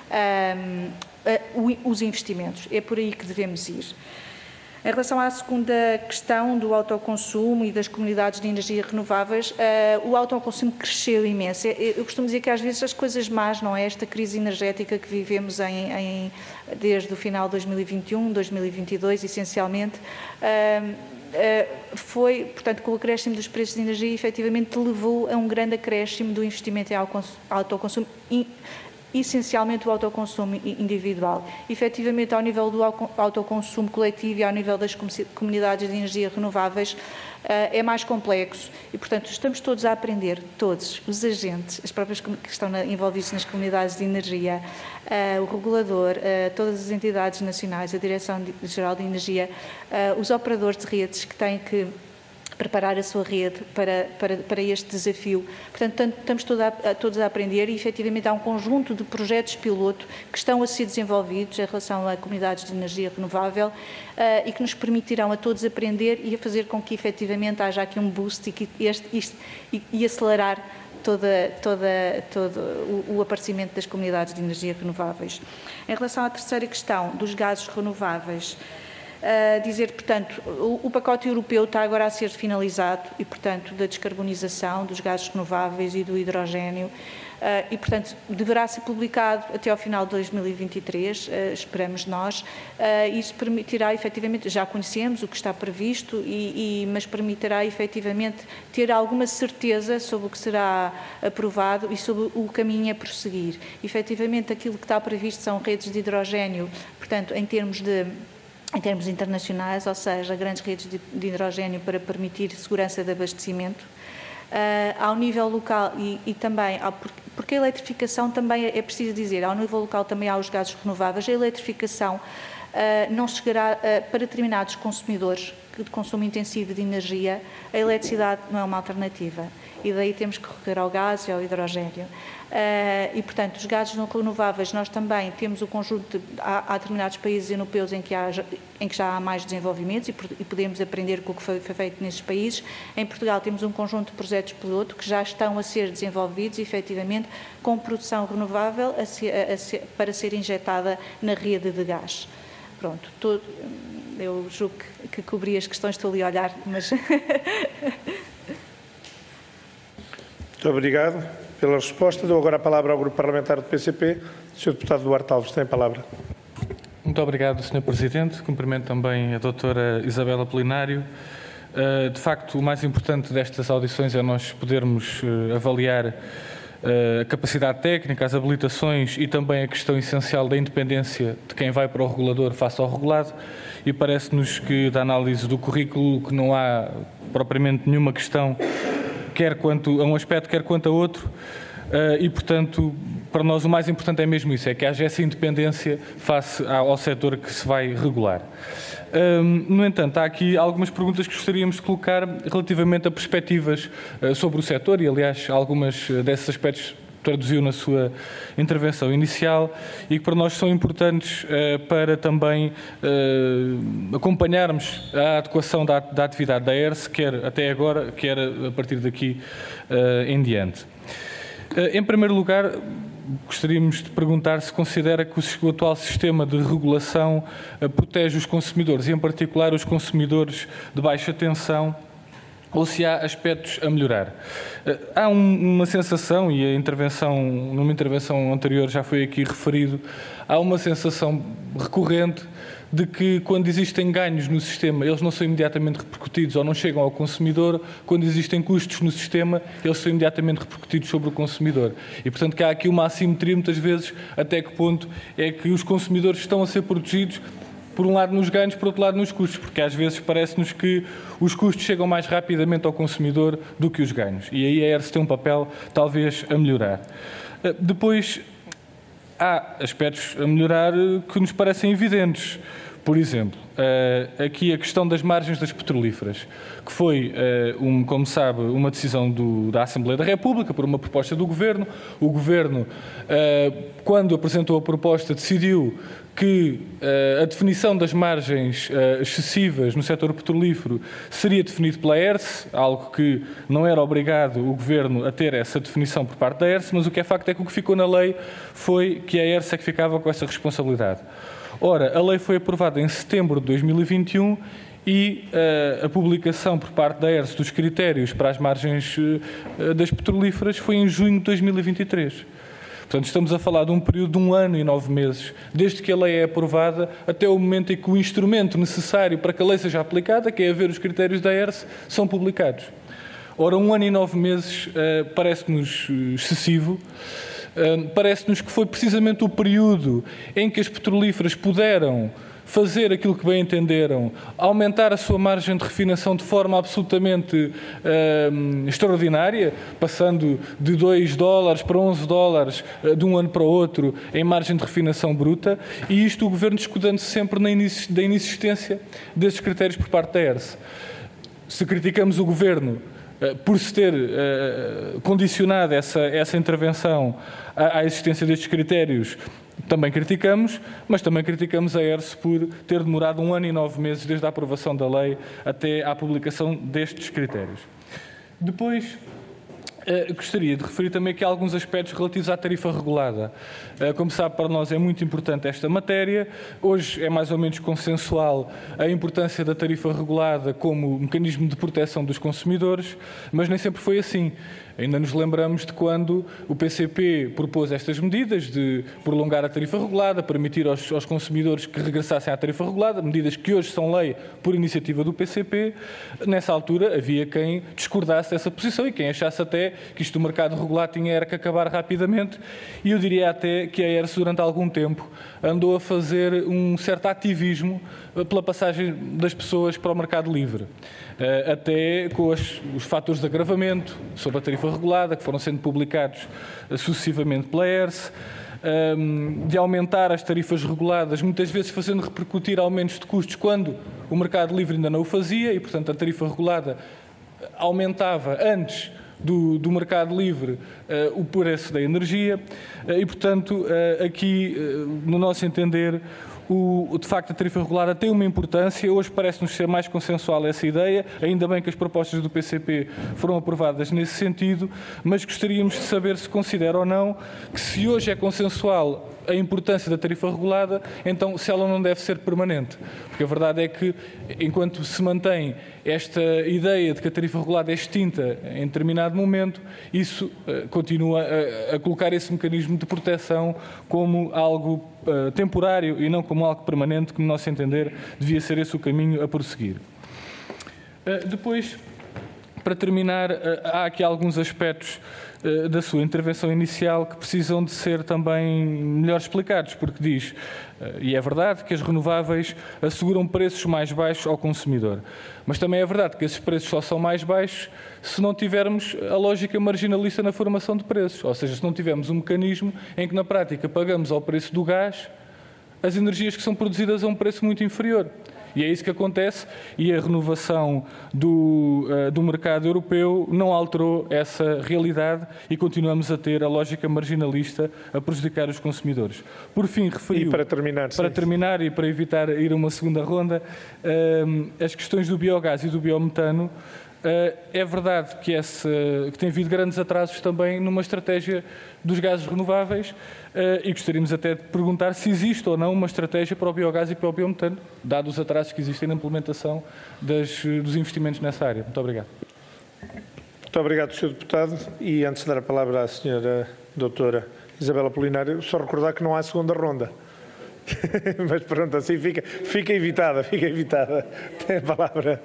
os investimentos. É por aí que devemos ir. Em relação à segunda questão do autoconsumo e das comunidades de energias renováveis, o autoconsumo cresceu imenso. Eu costumo dizer que às vezes as coisas más, não é? Esta crise energética que vivemos desde o final de 2021, 2022, essencialmente, foi, portanto, com o acréscimo dos preços de energia, efetivamente levou a um grande acréscimo do investimento em autoconsumo, essencialmente o autoconsumo individual. Efetivamente, ao nível do autoconsumo coletivo e ao nível das comunidades de energia renováveis, é mais complexo e, portanto, estamos todos a aprender, todos, os agentes, as próprias que estão envolvidos nas comunidades de energia, o regulador, todas as entidades nacionais, a Direção-Geral de Energia, os operadores de redes que têm que preparar a sua rede para este desafio. Portanto, estamos todos a aprender e, efetivamente, há um conjunto de projetos piloto que estão a ser desenvolvidos em relação a comunidades de energia renovável e que nos permitirão a todos aprender e a fazer com que, efetivamente, haja aqui um boost e acelerar todo o aparecimento das comunidades de energia renováveis. Em relação à terceira questão dos gases renováveis, dizer, portanto, o pacote europeu está agora a ser finalizado e, portanto, da descarbonização dos gases renováveis e do hidrogénio e, portanto, deverá ser publicado até ao final de 2023, esperamos nós. Isso permitirá, efetivamente, já conhecemos o que está previsto, mas permitirá, efetivamente, ter alguma certeza sobre o que será aprovado e sobre o caminho a prosseguir. Efetivamente, aquilo que está previsto são redes de hidrogénio, portanto, em termos internacionais, ou seja, grandes redes de hidrogénio para permitir segurança de abastecimento. Ao nível local e também, porque a eletrificação também, é preciso dizer, ao nível local também há os gases renováveis, a eletrificação não chegará para determinados consumidores de consumo intensivo de energia, a eletricidade não é uma alternativa e daí temos que recorrer ao gás e ao hidrogénio. E, portanto, os gases não renováveis, nós também temos o conjunto, há determinados países europeus em que já há mais desenvolvimentos e podemos aprender com o que foi feito nesses países. Em Portugal temos um conjunto de projetos piloto que já estão a ser desenvolvidos, efetivamente, com produção renovável para ser injetada na rede de gás. Pronto, eu julgo que cobri as questões, estou ali a olhar, mas... Muito obrigado pela resposta. Dou agora a palavra ao Grupo Parlamentar do PCP. O Sr. Deputado Duarte Alves tem a palavra. Muito obrigado, Sr. Presidente. Cumprimento também a doutora Isabel Apolinário. De facto, o mais importante destas audições é nós podermos avaliar a capacidade técnica, as habilitações e também a questão essencial da independência de quem vai para o regulador face ao regulado, e parece-nos que da análise do currículo que não há propriamente nenhuma questão, quer quanto a um aspecto, quer quanto a outro, e portanto para nós o mais importante é mesmo isso, é que haja essa independência face ao setor que se vai regular. No entanto, há aqui algumas perguntas que gostaríamos de colocar relativamente a perspectivas sobre o setor e, aliás, algumas desses aspectos traduziu na sua intervenção inicial e que para nós são importantes para também acompanharmos a adequação da atividade da ERSE, quer até agora, quer a partir daqui em diante. Em primeiro lugar, gostaríamos de perguntar se considera que o atual sistema de regulação protege os consumidores, e em particular os consumidores de baixa tensão, ou se há aspectos a melhorar. Há uma sensação, e numa intervenção anterior já foi aqui referido, há uma sensação recorrente de que quando existem ganhos no sistema, eles não são imediatamente repercutidos ou não chegam ao consumidor, quando existem custos no sistema, eles são imediatamente repercutidos sobre o consumidor. E, portanto, que há aqui uma assimetria, muitas vezes, até que ponto é que os consumidores estão a ser protegidos, por um lado nos ganhos, por outro lado nos custos, porque às vezes parece-nos que os custos chegam mais rapidamente ao consumidor do que os ganhos. E aí a ERSE tem um papel, talvez, a melhorar. Depois, há aspectos a melhorar que nos parecem evidentes. Por exemplo, aqui a questão das margens das petrolíferas, que foi, como sabe, uma decisão da Assembleia da República por uma proposta do Governo. O Governo, quando apresentou a proposta, decidiu que a definição das margens excessivas no setor petrolífero seria definido pela ERSE, algo que não era obrigado o Governo a ter essa definição por parte da ERSE, mas o que é facto é que o que ficou na lei foi que a ERSE é que ficava com essa responsabilidade. Ora, a lei foi aprovada em setembro de 2021 e a publicação por parte da ERSE dos critérios para as margens das petrolíferas foi em junho de 2023. Portanto, estamos a falar de um período de 1 ano e 9 meses, desde que a lei é aprovada até o momento em que o instrumento necessário para que a lei seja aplicada, que é haver os critérios da ERSE, são publicados. Ora, 1 ano e 9 meses parece-nos excessivo. Parece-nos que foi precisamente o período em que as petrolíferas puderam fazer aquilo que bem entenderam, aumentar a sua margem de refinação de forma absolutamente extraordinária, passando de $2 para $11 de um ano para o outro em margem de refinação bruta, e isto o Governo escudando-se sempre da inexistência desses critérios por parte da ERSE. Se criticamos o Governo por se ter condicionado essa intervenção à existência destes critérios, também criticamos, mas também criticamos a ERSE por ter demorado 1 ano e 9 meses desde a aprovação da lei até à publicação destes critérios. Depois, Gostaria de referir também aqui alguns aspectos relativos à tarifa regulada. Como sabe, para nós é muito importante esta matéria. Hoje é mais ou menos consensual a importância da tarifa regulada como mecanismo de proteção dos consumidores, mas nem sempre foi assim. Ainda nos lembramos de quando o PCP propôs estas medidas de prolongar a tarifa regulada, permitir aos consumidores que regressassem à tarifa regulada, medidas que hoje são lei por iniciativa do PCP. Nessa altura havia quem discordasse dessa posição e quem achasse até que isto do mercado regulado era que acabar rapidamente, e eu diria até que a ERSE durante algum tempo andou a fazer um certo ativismo pela passagem das pessoas para o mercado livre, até com os fatores de agravamento sobre a tarifa regulada, que foram sendo publicados sucessivamente pela ERSE, de aumentar as tarifas reguladas, muitas vezes fazendo repercutir aumentos de custos quando o mercado livre ainda não o fazia, e portanto a tarifa regulada aumentava antes do mercado livre o preço da energia, e portanto aqui, no nosso entender, de facto a tarifa regulada tem uma importância. Hoje parece-nos ser mais consensual essa ideia, ainda bem que as propostas do PCP foram aprovadas nesse sentido, mas gostaríamos de saber se considera ou não que, se hoje é consensual a importância da tarifa regulada, então se ela não deve ser permanente. Porque a verdade é que, enquanto se mantém esta ideia de que a tarifa regulada é extinta em determinado momento, isso continua a colocar esse mecanismo de proteção como algo temporário e não como algo permanente, que, no nosso entender, devia ser esse o caminho a prosseguir. Depois, para terminar, há aqui alguns aspectos da sua intervenção inicial que precisam de ser também melhor explicados, porque diz, e é verdade, que as renováveis asseguram preços mais baixos ao consumidor, mas também é verdade que esses preços só são mais baixos se não tivermos a lógica marginalista na formação de preços, ou seja, se não tivermos um mecanismo em que na prática pagamos ao preço do gás as energias que são produzidas a um preço muito inferior. E é isso que acontece, e a renovação do mercado europeu não alterou essa realidade e continuamos a ter a lógica marginalista a prejudicar os consumidores. Por fim, referiu... E para terminar e para evitar ir a uma segunda ronda, as questões do biogás e do biometano. É verdade que tem havido grandes atrasos também numa estratégia dos gases renováveis, e gostaríamos até de perguntar se existe ou não uma estratégia para o biogás e para o biometano, dados os atrasos que existem na implementação dos investimentos nessa área. Muito obrigado. Muito obrigado, Sr. Deputado. E antes de dar a palavra à Sra. Doutora Isabel Apolinário, só recordar que não há segunda ronda. Mas pronto, assim fica evitada. Tem a palavra.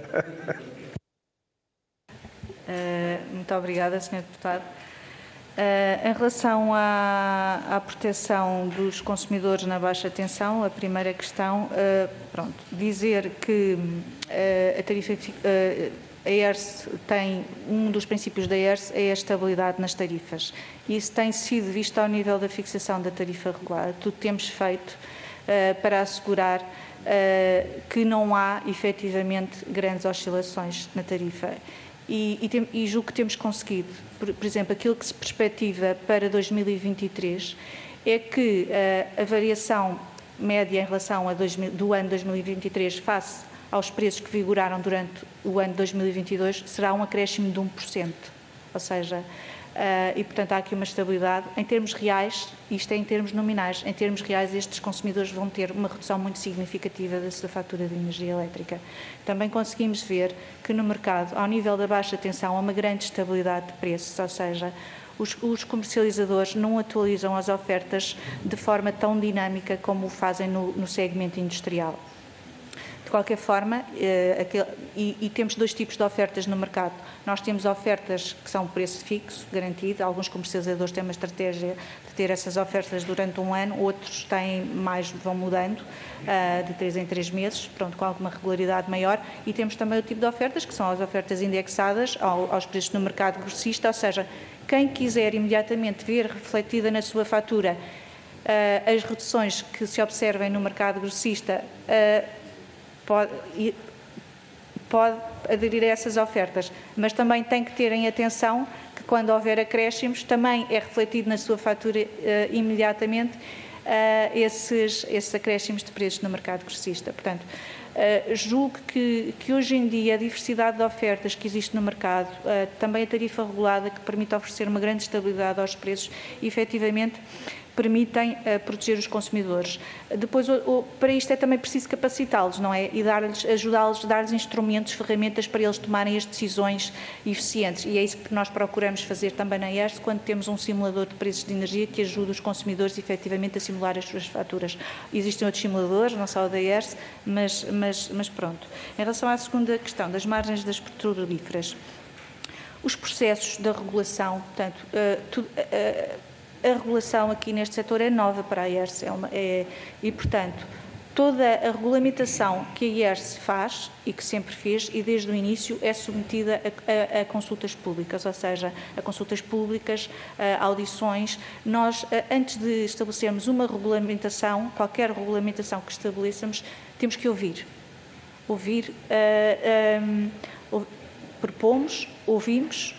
Muito obrigada, Sr. Deputado. Em relação à proteção dos consumidores na baixa tensão, a primeira questão, dizer que a tarifa, a ERSE tem, um dos princípios da ERSE é a estabilidade nas tarifas. Isso tem sido visto ao nível da fixação da tarifa regulada. Tudo temos feito para assegurar que não há efetivamente grandes oscilações na tarifa. E julgo que temos conseguido. Por exemplo, aquilo que se perspectiva para 2023 é que a variação média em relação do ano 2023 face aos preços que vigoraram durante o ano 2022 será um acréscimo de 1%. Ou seja, e portanto há aqui uma estabilidade. Em termos reais, isto é em termos nominais, em termos reais estes consumidores vão ter uma redução muito significativa da sua fatura de energia elétrica. Também conseguimos ver que no mercado, ao nível da baixa tensão, há uma grande estabilidade de preços, ou seja, os comercializadores não atualizam as ofertas de forma tão dinâmica como o fazem no segmento industrial. De qualquer forma, temos dois tipos de ofertas no mercado. Nós temos ofertas que são preço fixo, garantido. Alguns comercializadores têm uma estratégia de ter essas ofertas durante um ano, outros têm mais, vão mudando, de 3 em 3 meses, com alguma regularidade maior. E temos também o tipo de ofertas, que são as ofertas indexadas aos preços no mercado grossista, ou seja, quem quiser imediatamente ver refletida na sua fatura as reduções que se observem no mercado grossista, pode aderir a essas ofertas, mas também tem que ter em atenção que quando houver acréscimos também é refletido na sua fatura imediatamente esses acréscimos de preços no mercado grossista. Portanto, julgo que hoje em dia a diversidade de ofertas que existe no mercado, também a tarifa regulada que permite oferecer uma grande estabilidade aos preços, efetivamente permitem proteger os consumidores. Depois, para isto é também preciso capacitá-los, não é? E ajudá-los, dar-lhes instrumentos, ferramentas para eles tomarem as decisões eficientes. E é isso que nós procuramos fazer também na ERSE, quando temos um simulador de preços de energia que ajuda os consumidores efetivamente a simular as suas faturas. Existem outros simuladores, não só o da ERSE, mas pronto. Em relação à segunda questão, das margens das petrolíferas, os processos da regulação, portanto, a regulação aqui neste setor é nova para a ERSE e, portanto, toda a regulamentação que a ERSE faz e que sempre fez e desde o início é submetida a consultas públicas, ou seja, a consultas públicas, a audições. Nós, antes de estabelecermos uma regulamentação, qualquer regulamentação que estabeleçamos, temos que ouvir, propomos, ouvimos,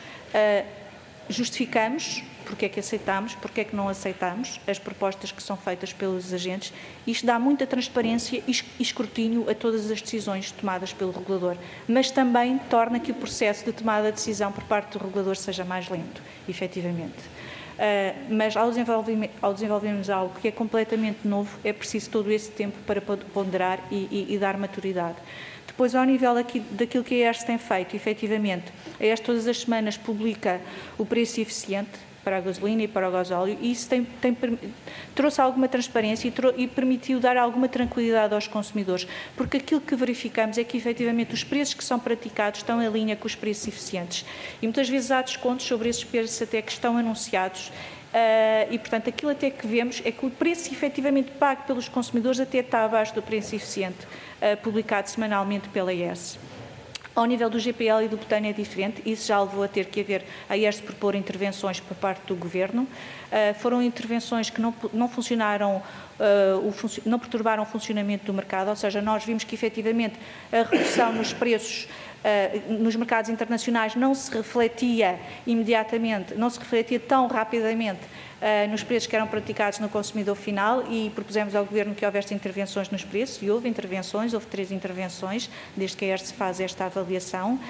justificamos porque é que aceitamos, porque é que não aceitamos as propostas que são feitas pelos agentes. Isto dá muita transparência e escrutínio a todas as decisões tomadas pelo regulador, mas também torna que o processo de tomada de decisão por parte do regulador seja mais lento, efetivamente. Mas ao desenvolvermos algo que é completamente novo, é preciso todo esse tempo para ponderar e dar maturidade. Depois, ao nível daquilo que a ERSE tem feito, efetivamente, a ERSE todas as semanas publica o preço eficiente para a gasolina e para o gasóleo, e isso trouxe alguma transparência e permitiu dar alguma tranquilidade aos consumidores, porque aquilo que verificamos é que, efetivamente, os preços que são praticados estão em linha com os preços eficientes. E muitas vezes há descontos sobre esses preços até que estão anunciados, e, portanto, aquilo até que vemos é que o preço efetivamente pago pelos consumidores até está abaixo do preço eficiente publicado semanalmente pela ERSE. Ao nível do GPL e do butano é diferente, isso já levou a ter que haver a ERSE propor intervenções por parte do Governo. Foram intervenções que não funcionaram, não perturbaram o funcionamento do mercado, ou seja, nós vimos que efetivamente a redução nos preços nos mercados internacionais não se refletia imediatamente, não se refletia tão rapidamente nos preços que eram praticados no consumidor final, e propusemos ao Governo que houvesse intervenções nos preços, e houve intervenções, houve 3 intervenções, desde que a ERSE faz esta avaliação,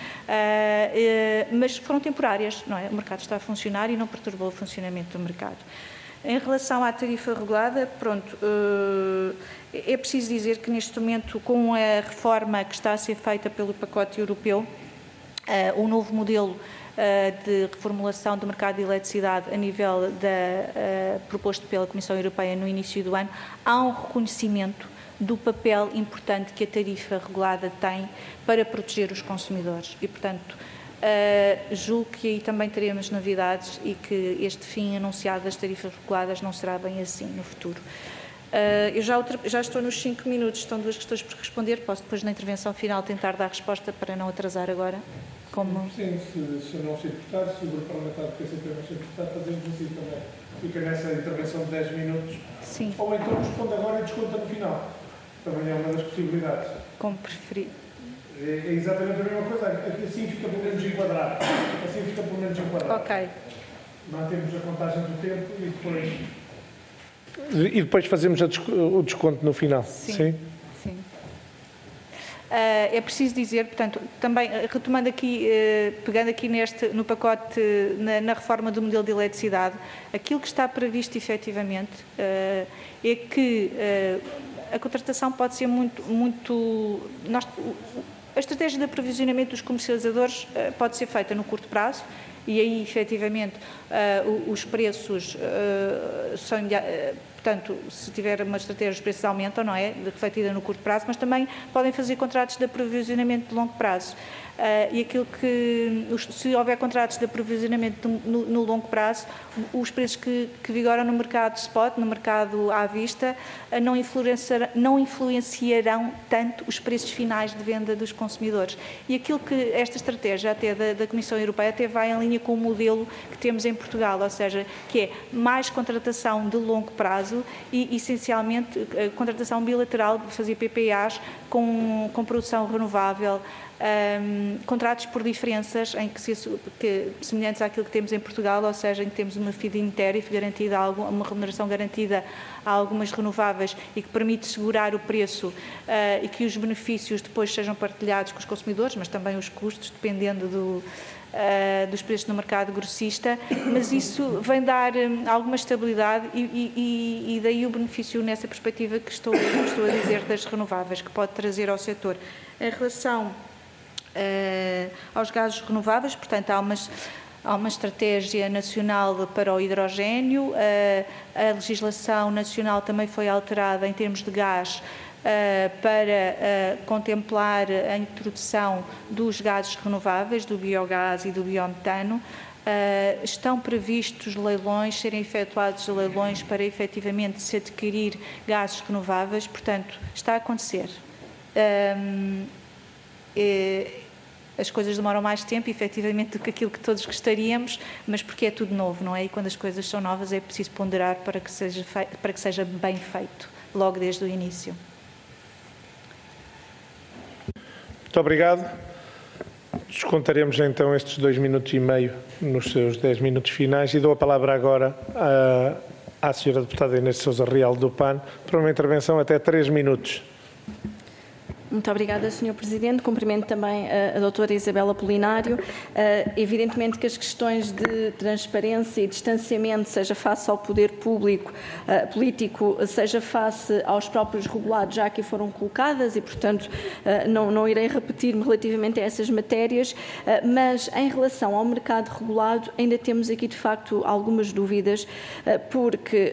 mas foram temporárias, não é? O mercado está a funcionar e não perturbou o funcionamento do mercado. Em relação à tarifa regulada, pronto, é preciso dizer que neste momento, com a reforma que está a ser feita pelo pacote europeu, o novo modelo de reformulação do mercado de eletricidade a nível proposto pela Comissão Europeia no início do ano, há um reconhecimento do papel importante que a tarifa regulada tem para proteger os consumidores e, portanto, julgo que aí também teremos novidades e que este fim anunciado das tarifas reguladas não será bem assim no futuro. Eu já estou nos 5 minutos, estão 2 questões por responder, posso depois na intervenção final tentar dar resposta para não atrasar agora. Como... Sim, se não se importar, se o grupo parlamentar do PCP não se importar, fazemos assim também. Fica nessa intervenção de 10 minutos. Sim. Ou então responde agora e desconta no final. Também é uma das possibilidades. Como preferir. É exatamente a mesma coisa, assim fica pelo menos enquadrado. Assim fica pelo menos enquadrado. Ok. Mantemos a contagem do tempo e depois fazemos o desconto no final. Sim. Sim? Sim. É preciso dizer, portanto, também retomando aqui, pegando aqui no pacote, na reforma do modelo de eletricidade, aquilo que está previsto efetivamente é que a contratação pode ser a estratégia de aprovisionamento dos comercializadores pode ser feita no curto prazo e aí, efetivamente, os preços são portanto, se tiver uma estratégia, os preços aumentam, não é? Refletida no curto prazo, mas também podem fazer contratos de aprovisionamento de longo prazo. E aquilo que, se houver contratos de aprovisionamento no longo prazo, os preços que vigoram no mercado spot, no mercado à vista, não influenciarão tanto os preços finais de venda dos consumidores. E aquilo que esta estratégia até da Comissão Europeia até vai em linha com o modelo que temos em Portugal, ou seja, que é mais contratação de longo prazo, prazo e, essencialmente, a contratação bilateral para fazer PPAs com produção renovável, contratos por diferenças semelhantes àquilo que temos em Portugal, ou seja, em que temos uma feed-in tariff garantida, uma remuneração garantida a algumas renováveis e que permite segurar o preço e que os benefícios depois sejam partilhados com os consumidores, mas também os custos, dependendo dos preços no mercado grossista, mas isso vem dar alguma estabilidade e daí o benefício nessa perspectiva que estou a dizer das renováveis, que pode trazer ao setor. Em relação aos gases renováveis, portanto, há uma estratégia nacional para o hidrogênio, a legislação nacional também foi alterada em termos de gás para contemplar a introdução dos gases renováveis, do biogás e do biometano. Estão previstos leilões, serem efetuados leilões para efetivamente se adquirir gases renováveis, portanto, está a acontecer. As coisas demoram mais tempo, efetivamente, do que aquilo que todos gostaríamos, mas porque é tudo novo, não é? E quando as coisas são novas é preciso ponderar para que seja bem feito, logo desde o início. Muito obrigado. Descontaremos então estes 2 minutos e meio nos seus 10 minutos finais e dou a palavra agora à Sra. Deputada Inês de Sousa Real do PAN para uma intervenção até 3 minutos. Muito obrigada, Sr. Presidente. Cumprimento também a doutora Isabel Apolinário. Evidentemente que as questões de transparência e distanciamento, seja face ao poder público, político, seja face aos próprios regulados, já aqui foram colocadas e, portanto, não irei repetir-me relativamente a essas matérias, mas em relação ao mercado regulado ainda temos aqui, de facto, algumas dúvidas, porque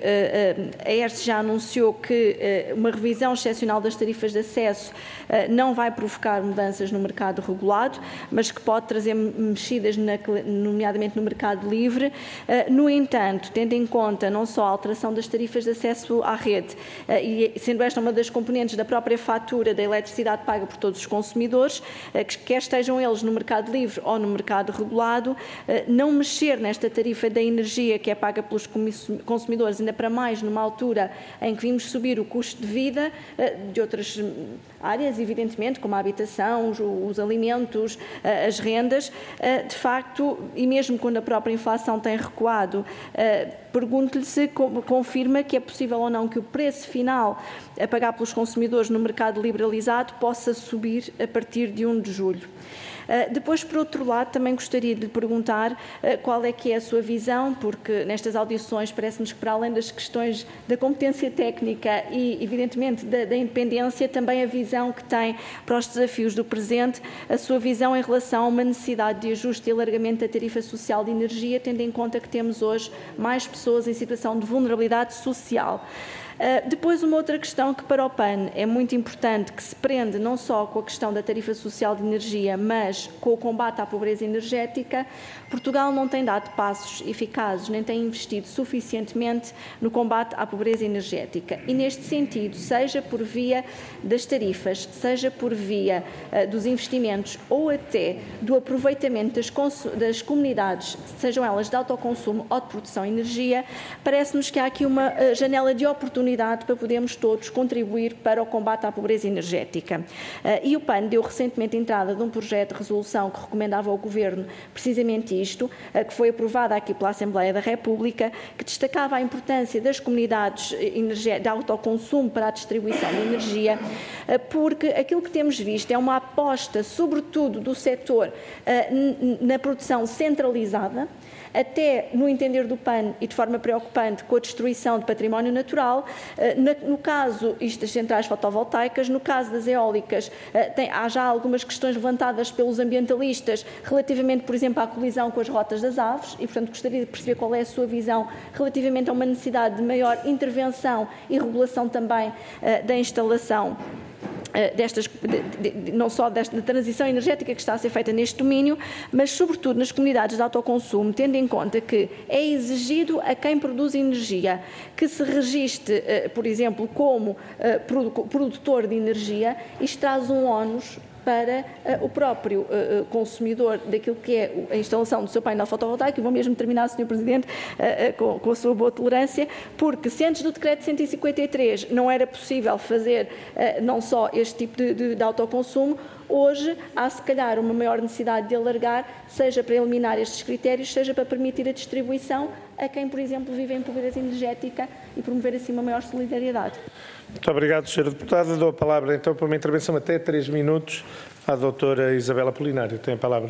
a ERSE já anunciou que uma revisão excepcional das tarifas de acesso não vai provocar mudanças no mercado regulado, mas que pode trazer mexidas, nomeadamente no mercado livre. No entanto, tendo em conta não só a alteração das tarifas de acesso à rede, e sendo esta uma das componentes da própria fatura da eletricidade paga por todos os consumidores, que quer estejam eles no mercado livre ou no mercado regulado, não mexer nesta tarifa da energia que é paga pelos consumidores, ainda para mais numa altura em que vimos subir o custo de vida de outras áreas, evidentemente, como a habitação, os alimentos, as rendas, de facto, e mesmo quando a própria inflação tem recuado, pergunto-lhe se confirma que é possível ou não que o preço final a pagar pelos consumidores no mercado liberalizado possa subir a partir de 1 de julho. Depois, por outro lado, também gostaria de lhe perguntar qual é que é a sua visão, porque nestas audições parece-nos que, para além das questões da competência técnica e, evidentemente, da independência, também a visão que tem para os desafios do presente, a sua visão em relação a uma necessidade de ajuste e alargamento da tarifa social de energia, tendo em conta que temos hoje mais pessoas em situação de vulnerabilidade social. Depois, uma outra questão que para o PAN é muito importante, que se prende não só com a questão da tarifa social de energia, mas com o combate à pobreza energética. Portugal não tem dado passos eficazes, nem tem investido suficientemente no combate à pobreza energética. E, neste sentido, seja por via das tarifas, seja por via dos investimentos ou até do aproveitamento das comunidades, sejam elas de autoconsumo ou de produção de energia, parece-nos que há aqui uma janela de oportunidade para podermos todos contribuir para o combate à pobreza energética. E o PAN deu recentemente entrada de um projeto de resolução que recomendava ao Governo precisamente isto, que foi aprovada aqui pela Assembleia da República, que destacava a importância das comunidades de autoconsumo para a distribuição de energia, porque aquilo que temos visto é uma aposta, sobretudo do setor, na produção centralizada, até no entender do PAN e de forma preocupante com a destruição de património natural. No caso, isto das centrais fotovoltaicas, no caso das eólicas, há já algumas questões levantadas pelos ambientalistas relativamente, por exemplo, à colisão com as rotas das aves e, portanto, gostaria de perceber qual é a sua visão relativamente a uma necessidade de maior intervenção e regulação também da instalação não só da transição energética que está a ser feita neste domínio, mas sobretudo nas comunidades de autoconsumo, tendo em conta que é exigido a quem produz energia que se registre, por exemplo, como produtor de energia. Isto traz um ónus para o próprio consumidor daquilo que é a instalação do seu painel fotovoltaico. E vou mesmo terminar, Sr. Presidente, com a sua boa tolerância, porque se antes do Decreto 153 não era possível fazer não só este tipo de autoconsumo, hoje há se calhar uma maior necessidade de alargar, seja para eliminar estes critérios, seja para permitir a distribuição a quem, por exemplo, vive em pobreza energética e promover assim uma maior solidariedade. Muito obrigado, Sra. Deputada. Dou a palavra então para uma intervenção até 3 minutos à doutora Isabel Apolinário. Tem a palavra.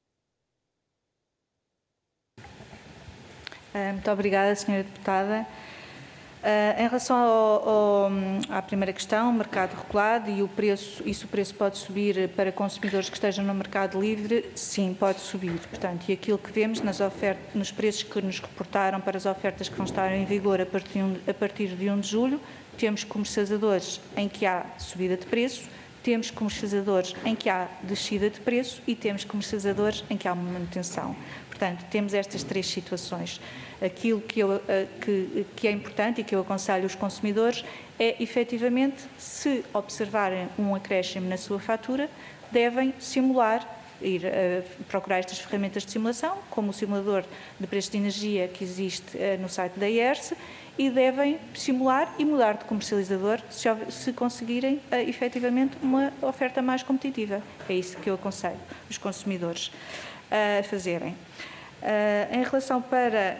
Muito obrigada, Sra. Deputada. Em relação à primeira questão, mercado regulado e se o preço pode subir para consumidores que estejam no mercado livre, sim, pode subir. Portanto, e aquilo que vemos nos preços que nos reportaram para as ofertas que vão estar em vigor a partir de 1 de julho, temos comercializadores em que há subida de preço, temos comercializadores em que há descida de preço e temos comercializadores em que há uma manutenção. Portanto, temos estas 3 situações. Aquilo que é importante e que eu aconselho os consumidores é, efetivamente, se observarem um acréscimo na sua fatura, devem procurar estas ferramentas de simulação, como o simulador de preços de energia que existe no site da ERSE, e devem simular e mudar de comercializador se conseguirem, efetivamente, uma oferta mais competitiva. É isso que eu aconselho os consumidores a fazerem. Em relação para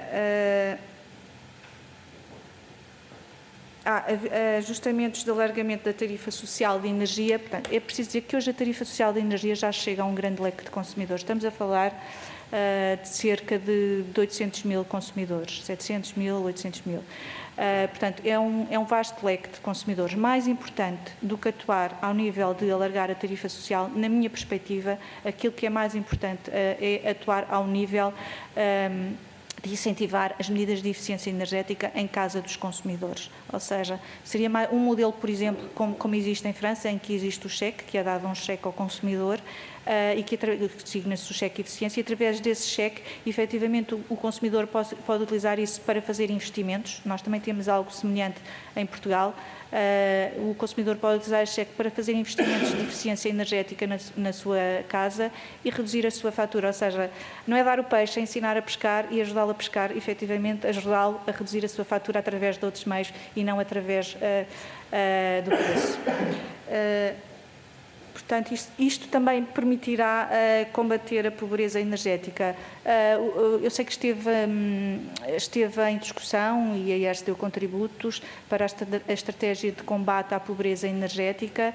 ajustamentos de alargamento da tarifa social de energia, portanto, é preciso dizer que hoje a tarifa social de energia já chega a um grande leque de consumidores. Estamos a falar de cerca de 800 mil consumidores, 700 mil, 800 mil. Portanto, é um vasto leque de consumidores. Mais importante do que atuar ao nível de alargar a tarifa social, na minha perspectiva, aquilo que é mais importante é atuar ao nível de incentivar as medidas de eficiência energética em casa dos consumidores. Ou seja, seria um modelo, por exemplo, como existe em França, em que existe o cheque, que é dado um cheque ao consumidor, e que designa-se o cheque de eficiência, e através desse cheque, efetivamente, o consumidor pode utilizar isso para fazer investimentos. Nós também temos algo semelhante em Portugal. O consumidor pode utilizar esse cheque para fazer investimentos de eficiência energética na sua casa e reduzir a sua fatura. Ou seja, não é dar o peixe, é ensinar a pescar e ajudá-lo a pescar, efetivamente, ajudá-lo a reduzir a sua fatura através de outros meios e não através do preço. Portanto, isto também permitirá combater a pobreza energética. Eu sei que esteve em discussão e a ERSE deu contributos para a estratégia de combate à pobreza energética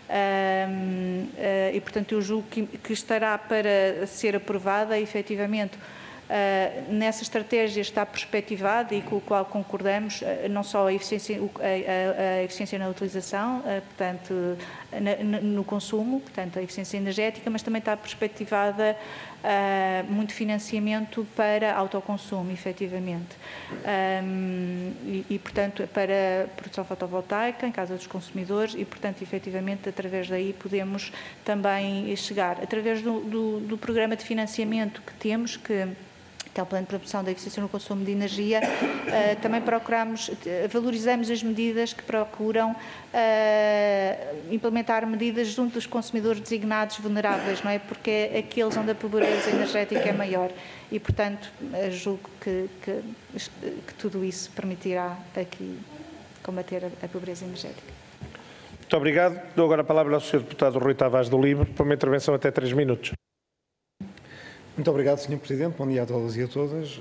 e, portanto, eu julgo que estará para ser aprovada, efetivamente. Nessa estratégia está perspectivada e com o qual concordamos não só a eficiência na utilização, portanto, no consumo, portanto, a eficiência energética, mas também está perspectivada muito financiamento para autoconsumo, efetivamente. E, portanto, para produção fotovoltaica em casa dos consumidores e, portanto, efetivamente, através daí podemos também chegar, através do programa de financiamento que temos, que é o Plano de Promoção da Eficiência no Consumo de Energia, também valorizamos as medidas que procuram implementar medidas junto dos consumidores designados vulneráveis, não é? Porque é aqueles onde a pobreza energética é maior e, portanto, julgo que tudo isso permitirá aqui combater a pobreza energética. Muito obrigado. Dou agora a palavra ao Sr. Deputado Rui Tavares do LIVRE para uma intervenção até 3 minutos. Muito obrigado, Sr. Presidente. Bom dia a todas e a todas,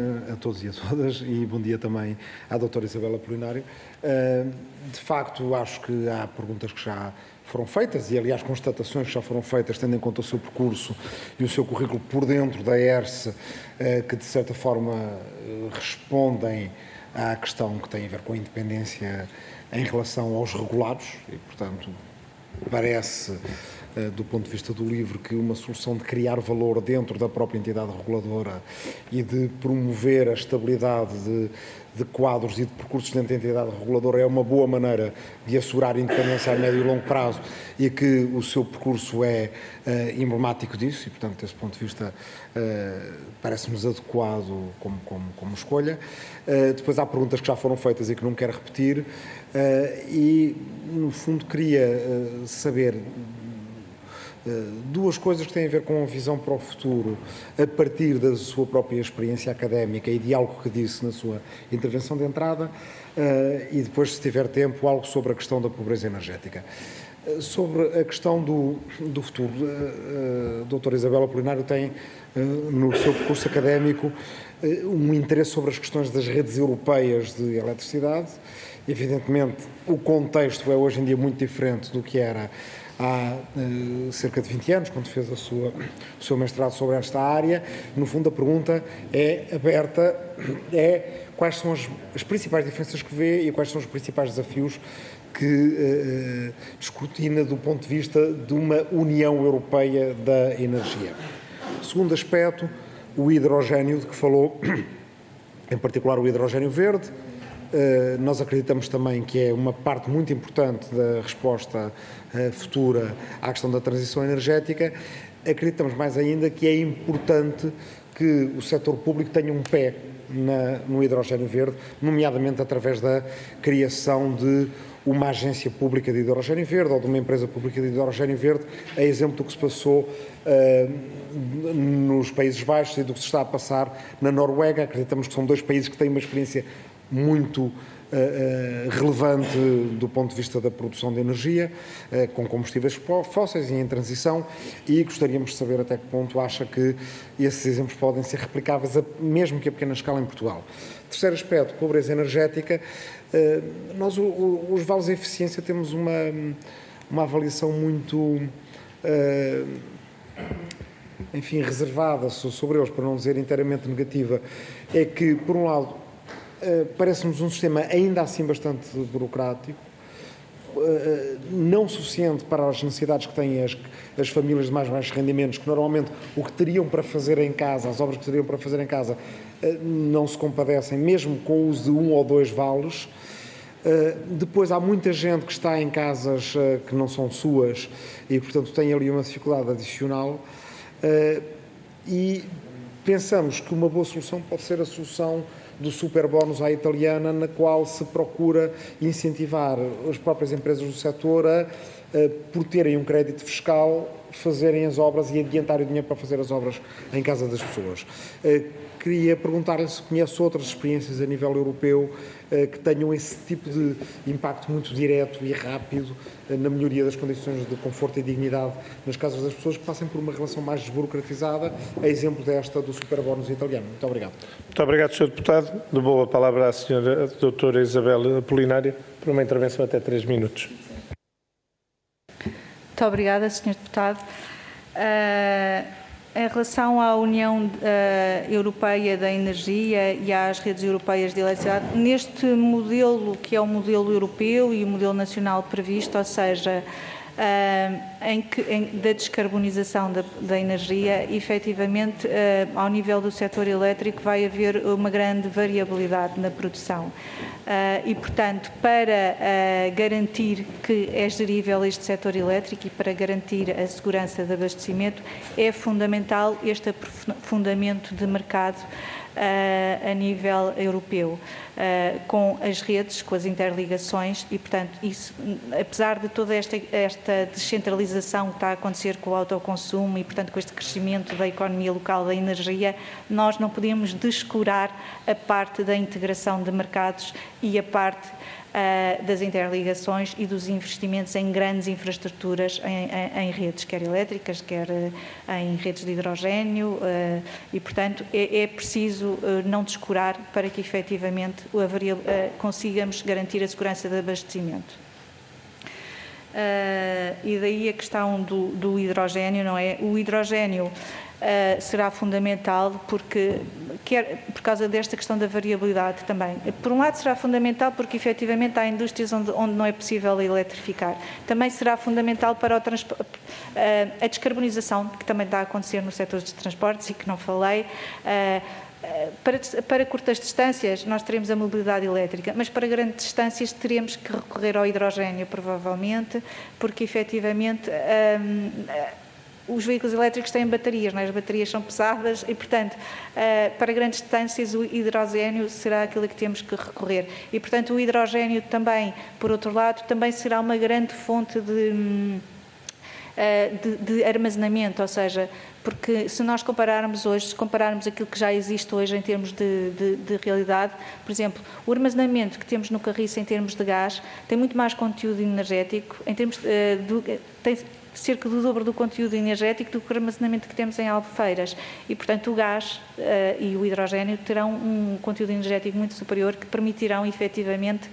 e bom dia também à doutora Isabel Apolinário. De facto, acho que há perguntas que já foram feitas e, aliás, constatações que já foram feitas, tendo em conta o seu percurso e o seu currículo por dentro da ERSE, que, de certa forma, respondem à questão que tem a ver com a independência em relação aos regulados e, portanto, parece, do ponto de vista do LIVRE, que uma solução de criar valor dentro da própria entidade reguladora e de promover a estabilidade de quadros e de percursos dentro da entidade reguladora é uma boa maneira de assegurar a independência a médio e longo prazo e que o seu percurso é emblemático disso e, portanto, desse ponto de vista, parece-nos adequado como escolha. Depois há perguntas que já foram feitas e que não quero repetir e, no fundo, queria saber Duas coisas que têm a ver com a visão para o futuro, a partir da sua própria experiência académica e de algo que disse na sua intervenção de entrada, e depois, se tiver tempo, algo sobre a questão da pobreza energética. Sobre a questão do futuro, a doutora Isabel Apolinário tem, no seu percurso académico, um interesse sobre as questões das redes europeias de eletricidade. Evidentemente, o contexto é hoje em dia muito diferente do que era há cerca de 20 anos, quando fez o seu mestrado sobre esta área. No fundo, a pergunta é aberta, quais são as principais diferenças que vê e quais são os principais desafios que escrutina do ponto de vista de uma União Europeia da Energia. Segundo aspecto, o hidrogénio, de que falou, em particular o hidrogénio verde. Nós acreditamos também que é uma parte muito importante da resposta futura à questão da transição energética. Acreditamos mais ainda que é importante que o setor público tenha um pé no hidrogénio verde, nomeadamente através da criação de uma agência pública de hidrogénio verde ou de uma empresa pública de hidrogénio verde, a exemplo do que se passou nos Países Baixos e do que se está a passar na Noruega. Acreditamos que são dois países que têm uma experiência muito relevante do ponto de vista da produção de energia, com combustíveis fósseis e em transição, e gostaríamos de saber até que ponto acha que esses exemplos podem ser replicáveis, mesmo que a pequena escala, em Portugal. Terceiro aspecto, pobreza energética. Nós, os vales de eficiência, temos uma avaliação muito, reservada sobre eles, para não dizer inteiramente negativa. É que, por um lado, parece-nos um sistema ainda assim bastante burocrático, não suficiente para as necessidades que têm as famílias de mais baixos rendimentos, que normalmente o que teriam para fazer em casa, as obras que teriam para fazer em casa, não se compadecem, mesmo com o uso de 1 ou 2 vales. Depois há muita gente que está em casas que não são suas e, portanto, tem ali uma dificuldade adicional, e pensamos que uma boa solução pode ser a solução do superbónus à italiana, na qual se procura incentivar as próprias empresas do setor a, por terem um crédito fiscal, fazerem as obras e adiantarem o dinheiro para fazer as obras em casa das pessoas. Queria perguntar-lhe se conhece outras experiências a nível europeu que tenham esse tipo de impacto muito direto e rápido na melhoria das condições de conforto e dignidade nas casas das pessoas, que passem por uma relação mais desburocratizada, a exemplo desta do superbónus italiano. Muito obrigado. Muito obrigado, Sr. Deputado. Dou a palavra à Sra. Doutora Isabel Apolinário para uma intervenção até 3 minutos. Muito obrigada, Sr. Deputado. Em relação à União Europeia da Energia e às redes europeias de eletricidade, neste modelo, que é o modelo europeu e o modelo nacional previsto, ou seja, da descarbonização da energia, efetivamente, ao nível do setor elétrico, vai haver uma grande variabilidade na produção. E, portanto, para garantir que é gerível este setor elétrico e para garantir a segurança de abastecimento, é fundamental este aprofundamento de mercado a nível europeu, com as redes, com as interligações e, portanto, isso, apesar de toda esta descentralização que está a acontecer com o autoconsumo e, portanto, com este crescimento da economia local da energia, nós não podemos descurar a parte da integração de mercados e a parte das interligações e dos investimentos em grandes infraestruturas em redes, quer elétricas, quer em redes de hidrogénio, e, portanto, é preciso não descurar para que, efetivamente, consigamos garantir a segurança de abastecimento. E daí a questão do hidrogénio, não é? O hidrogénio será fundamental porque, por causa desta questão da variabilidade também. Por um lado será fundamental porque efetivamente há indústrias onde não é possível eletrificar. Também será fundamental para a descarbonização, que também está a acontecer no setor dos transportes e que não falei. Para curtas distâncias nós teremos a mobilidade elétrica, mas para grandes distâncias teremos que recorrer ao hidrogénio, provavelmente, porque efetivamente os veículos elétricos têm baterias, não é? As baterias são pesadas e, portanto, para grandes distâncias o hidrogénio será aquilo a que temos que recorrer. E, portanto, o hidrogénio também, por outro lado, também será uma grande fonte de armazenamento, ou seja, porque se nós compararmos aquilo que já existe hoje em termos de realidade, por exemplo, o armazenamento que temos no Carriço em termos de gás tem muito mais conteúdo energético, em termos tem cerca do dobro do conteúdo energético do que o armazenamento que temos em Albufeiras e, portanto, o gás e o hidrogênio terão um conteúdo energético muito superior que permitirão, efetivamente,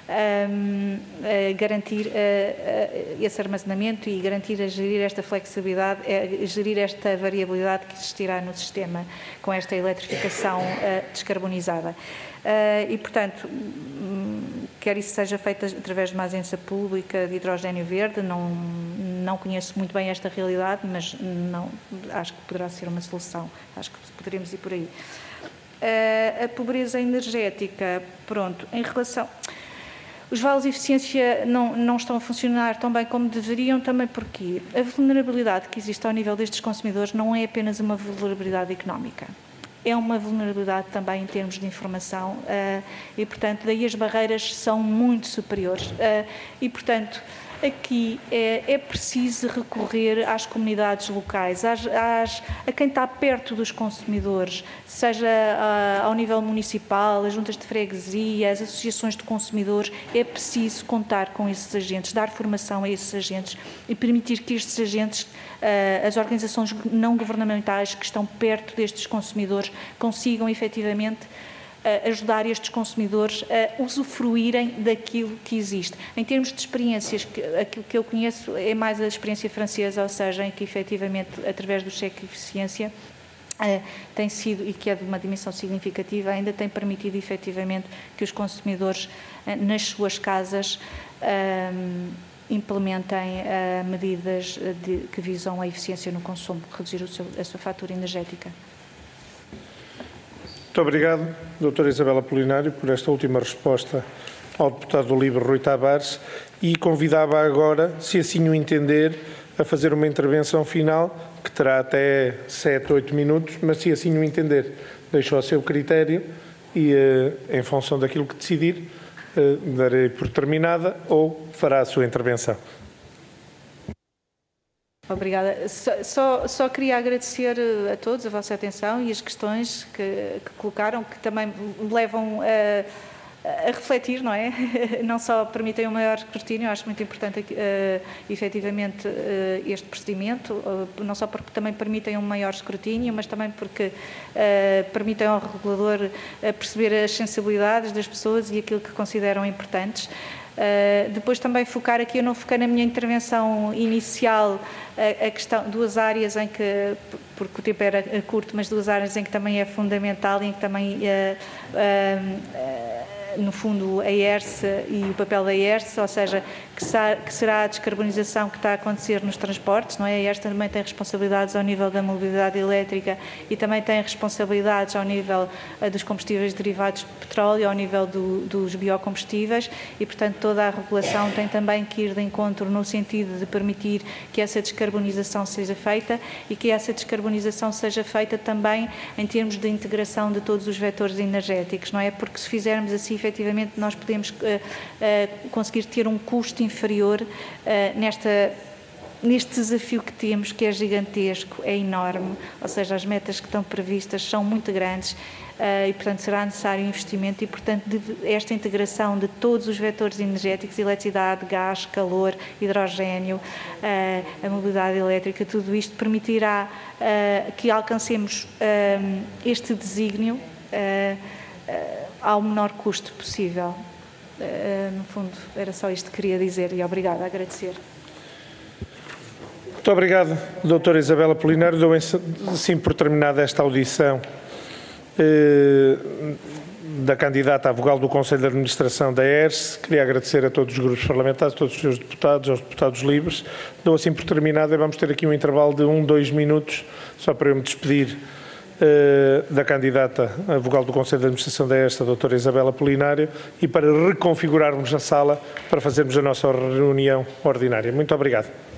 garantir esse armazenamento e garantir a gerir esta flexibilidade, gerir esta variabilidade que existirá no sistema com esta eletrificação descarbonizada. E, portanto, quer isso seja feito através de uma agência pública de hidrogênio verde, não conheço muito bem esta realidade, mas acho que poderá ser uma solução, acho que poderíamos ir por aí. A pobreza energética, pronto, em relação... Os vales de eficiência não estão a funcionar tão bem como deveriam, também porque a vulnerabilidade que existe ao nível destes consumidores não é apenas uma vulnerabilidade económica. É uma vulnerabilidade também em termos de informação e, portanto, daí as barreiras são muito superiores. E, portanto, aqui é preciso recorrer às comunidades locais, a quem está perto dos consumidores, seja ao nível municipal, as juntas de freguesia, as associações de consumidores. É preciso contar com esses agentes, dar formação a esses agentes e permitir que estes agentes, as organizações não governamentais que estão perto destes consumidores, consigam efetivamente ajudar estes consumidores a usufruírem daquilo que existe. Em termos de experiências, aquilo que eu conheço é mais a experiência francesa, ou seja, em que efetivamente, através do cheque de eficiência, tem sido, e que é de uma dimensão significativa, ainda tem permitido efetivamente que os consumidores nas suas casas implementem medidas que visam a eficiência no consumo, reduzir a sua fatura energética. Muito obrigado, doutora Isabel Apolinário, por esta última resposta ao deputado do LIVRE, Rui Tavares, e convidava agora, se assim o entender, a fazer uma intervenção final, que terá até 7, 8 minutos, mas se assim o entender, deixo ao seu critério e, em função daquilo que decidir, darei por terminada ou fará a sua intervenção. Obrigada. Só queria agradecer a todos a vossa atenção e as questões que colocaram, que também me levam a refletir, não é? Não só permitem um maior escrutínio, acho muito importante efetivamente este procedimento, não só porque também permitem um maior escrutínio, mas também porque permitem ao regulador perceber as sensibilidades das pessoas e aquilo que consideram importantes. Depois também focar aqui, eu não foquei na minha intervenção inicial a questão, duas áreas em que, porque o tempo era curto, mas duas áreas em que também é fundamental e em que também no fundo a ERSE e o papel da ERSE, ou seja, que será a descarbonização que está a acontecer nos transportes, não é? A ERSE também tem responsabilidades ao nível da mobilidade elétrica e também tem responsabilidades ao nível dos combustíveis derivados de petróleo, ao nível dos biocombustíveis e, portanto, toda a regulação tem também que ir de encontro no sentido de permitir que essa descarbonização seja feita e que essa descarbonização seja feita também em termos de integração de todos os vetores energéticos, não é? Porque se fizermos assim, efetivamente, nós podemos conseguir ter um custo inferior neste desafio que temos, que é gigantesco, é enorme, ou seja, as metas que estão previstas são muito grandes e, portanto, será necessário investimento e, portanto, esta integração de todos os vetores energéticos, eletricidade, gás, calor, hidrogênio, a mobilidade elétrica, tudo isto permitirá que alcancemos este desígnio ao menor custo possível. No fundo, era só isto que queria dizer e obrigada, agradecer. Muito obrigado, doutora Isabel Apolinário. Dou assim por terminada esta audição da candidata à vogal do Conselho de Administração da ERSE. Queria agradecer a todos os grupos parlamentares, a todos os seus deputados, aos deputados livres. Dou assim por terminada e vamos ter aqui um intervalo de 2 minutos, só para eu me despedir da candidata a vogal do Conselho de Administração da ERSE, a doutora Isabel Apolinário, e para reconfigurarmos a sala para fazermos a nossa reunião ordinária. Muito obrigado.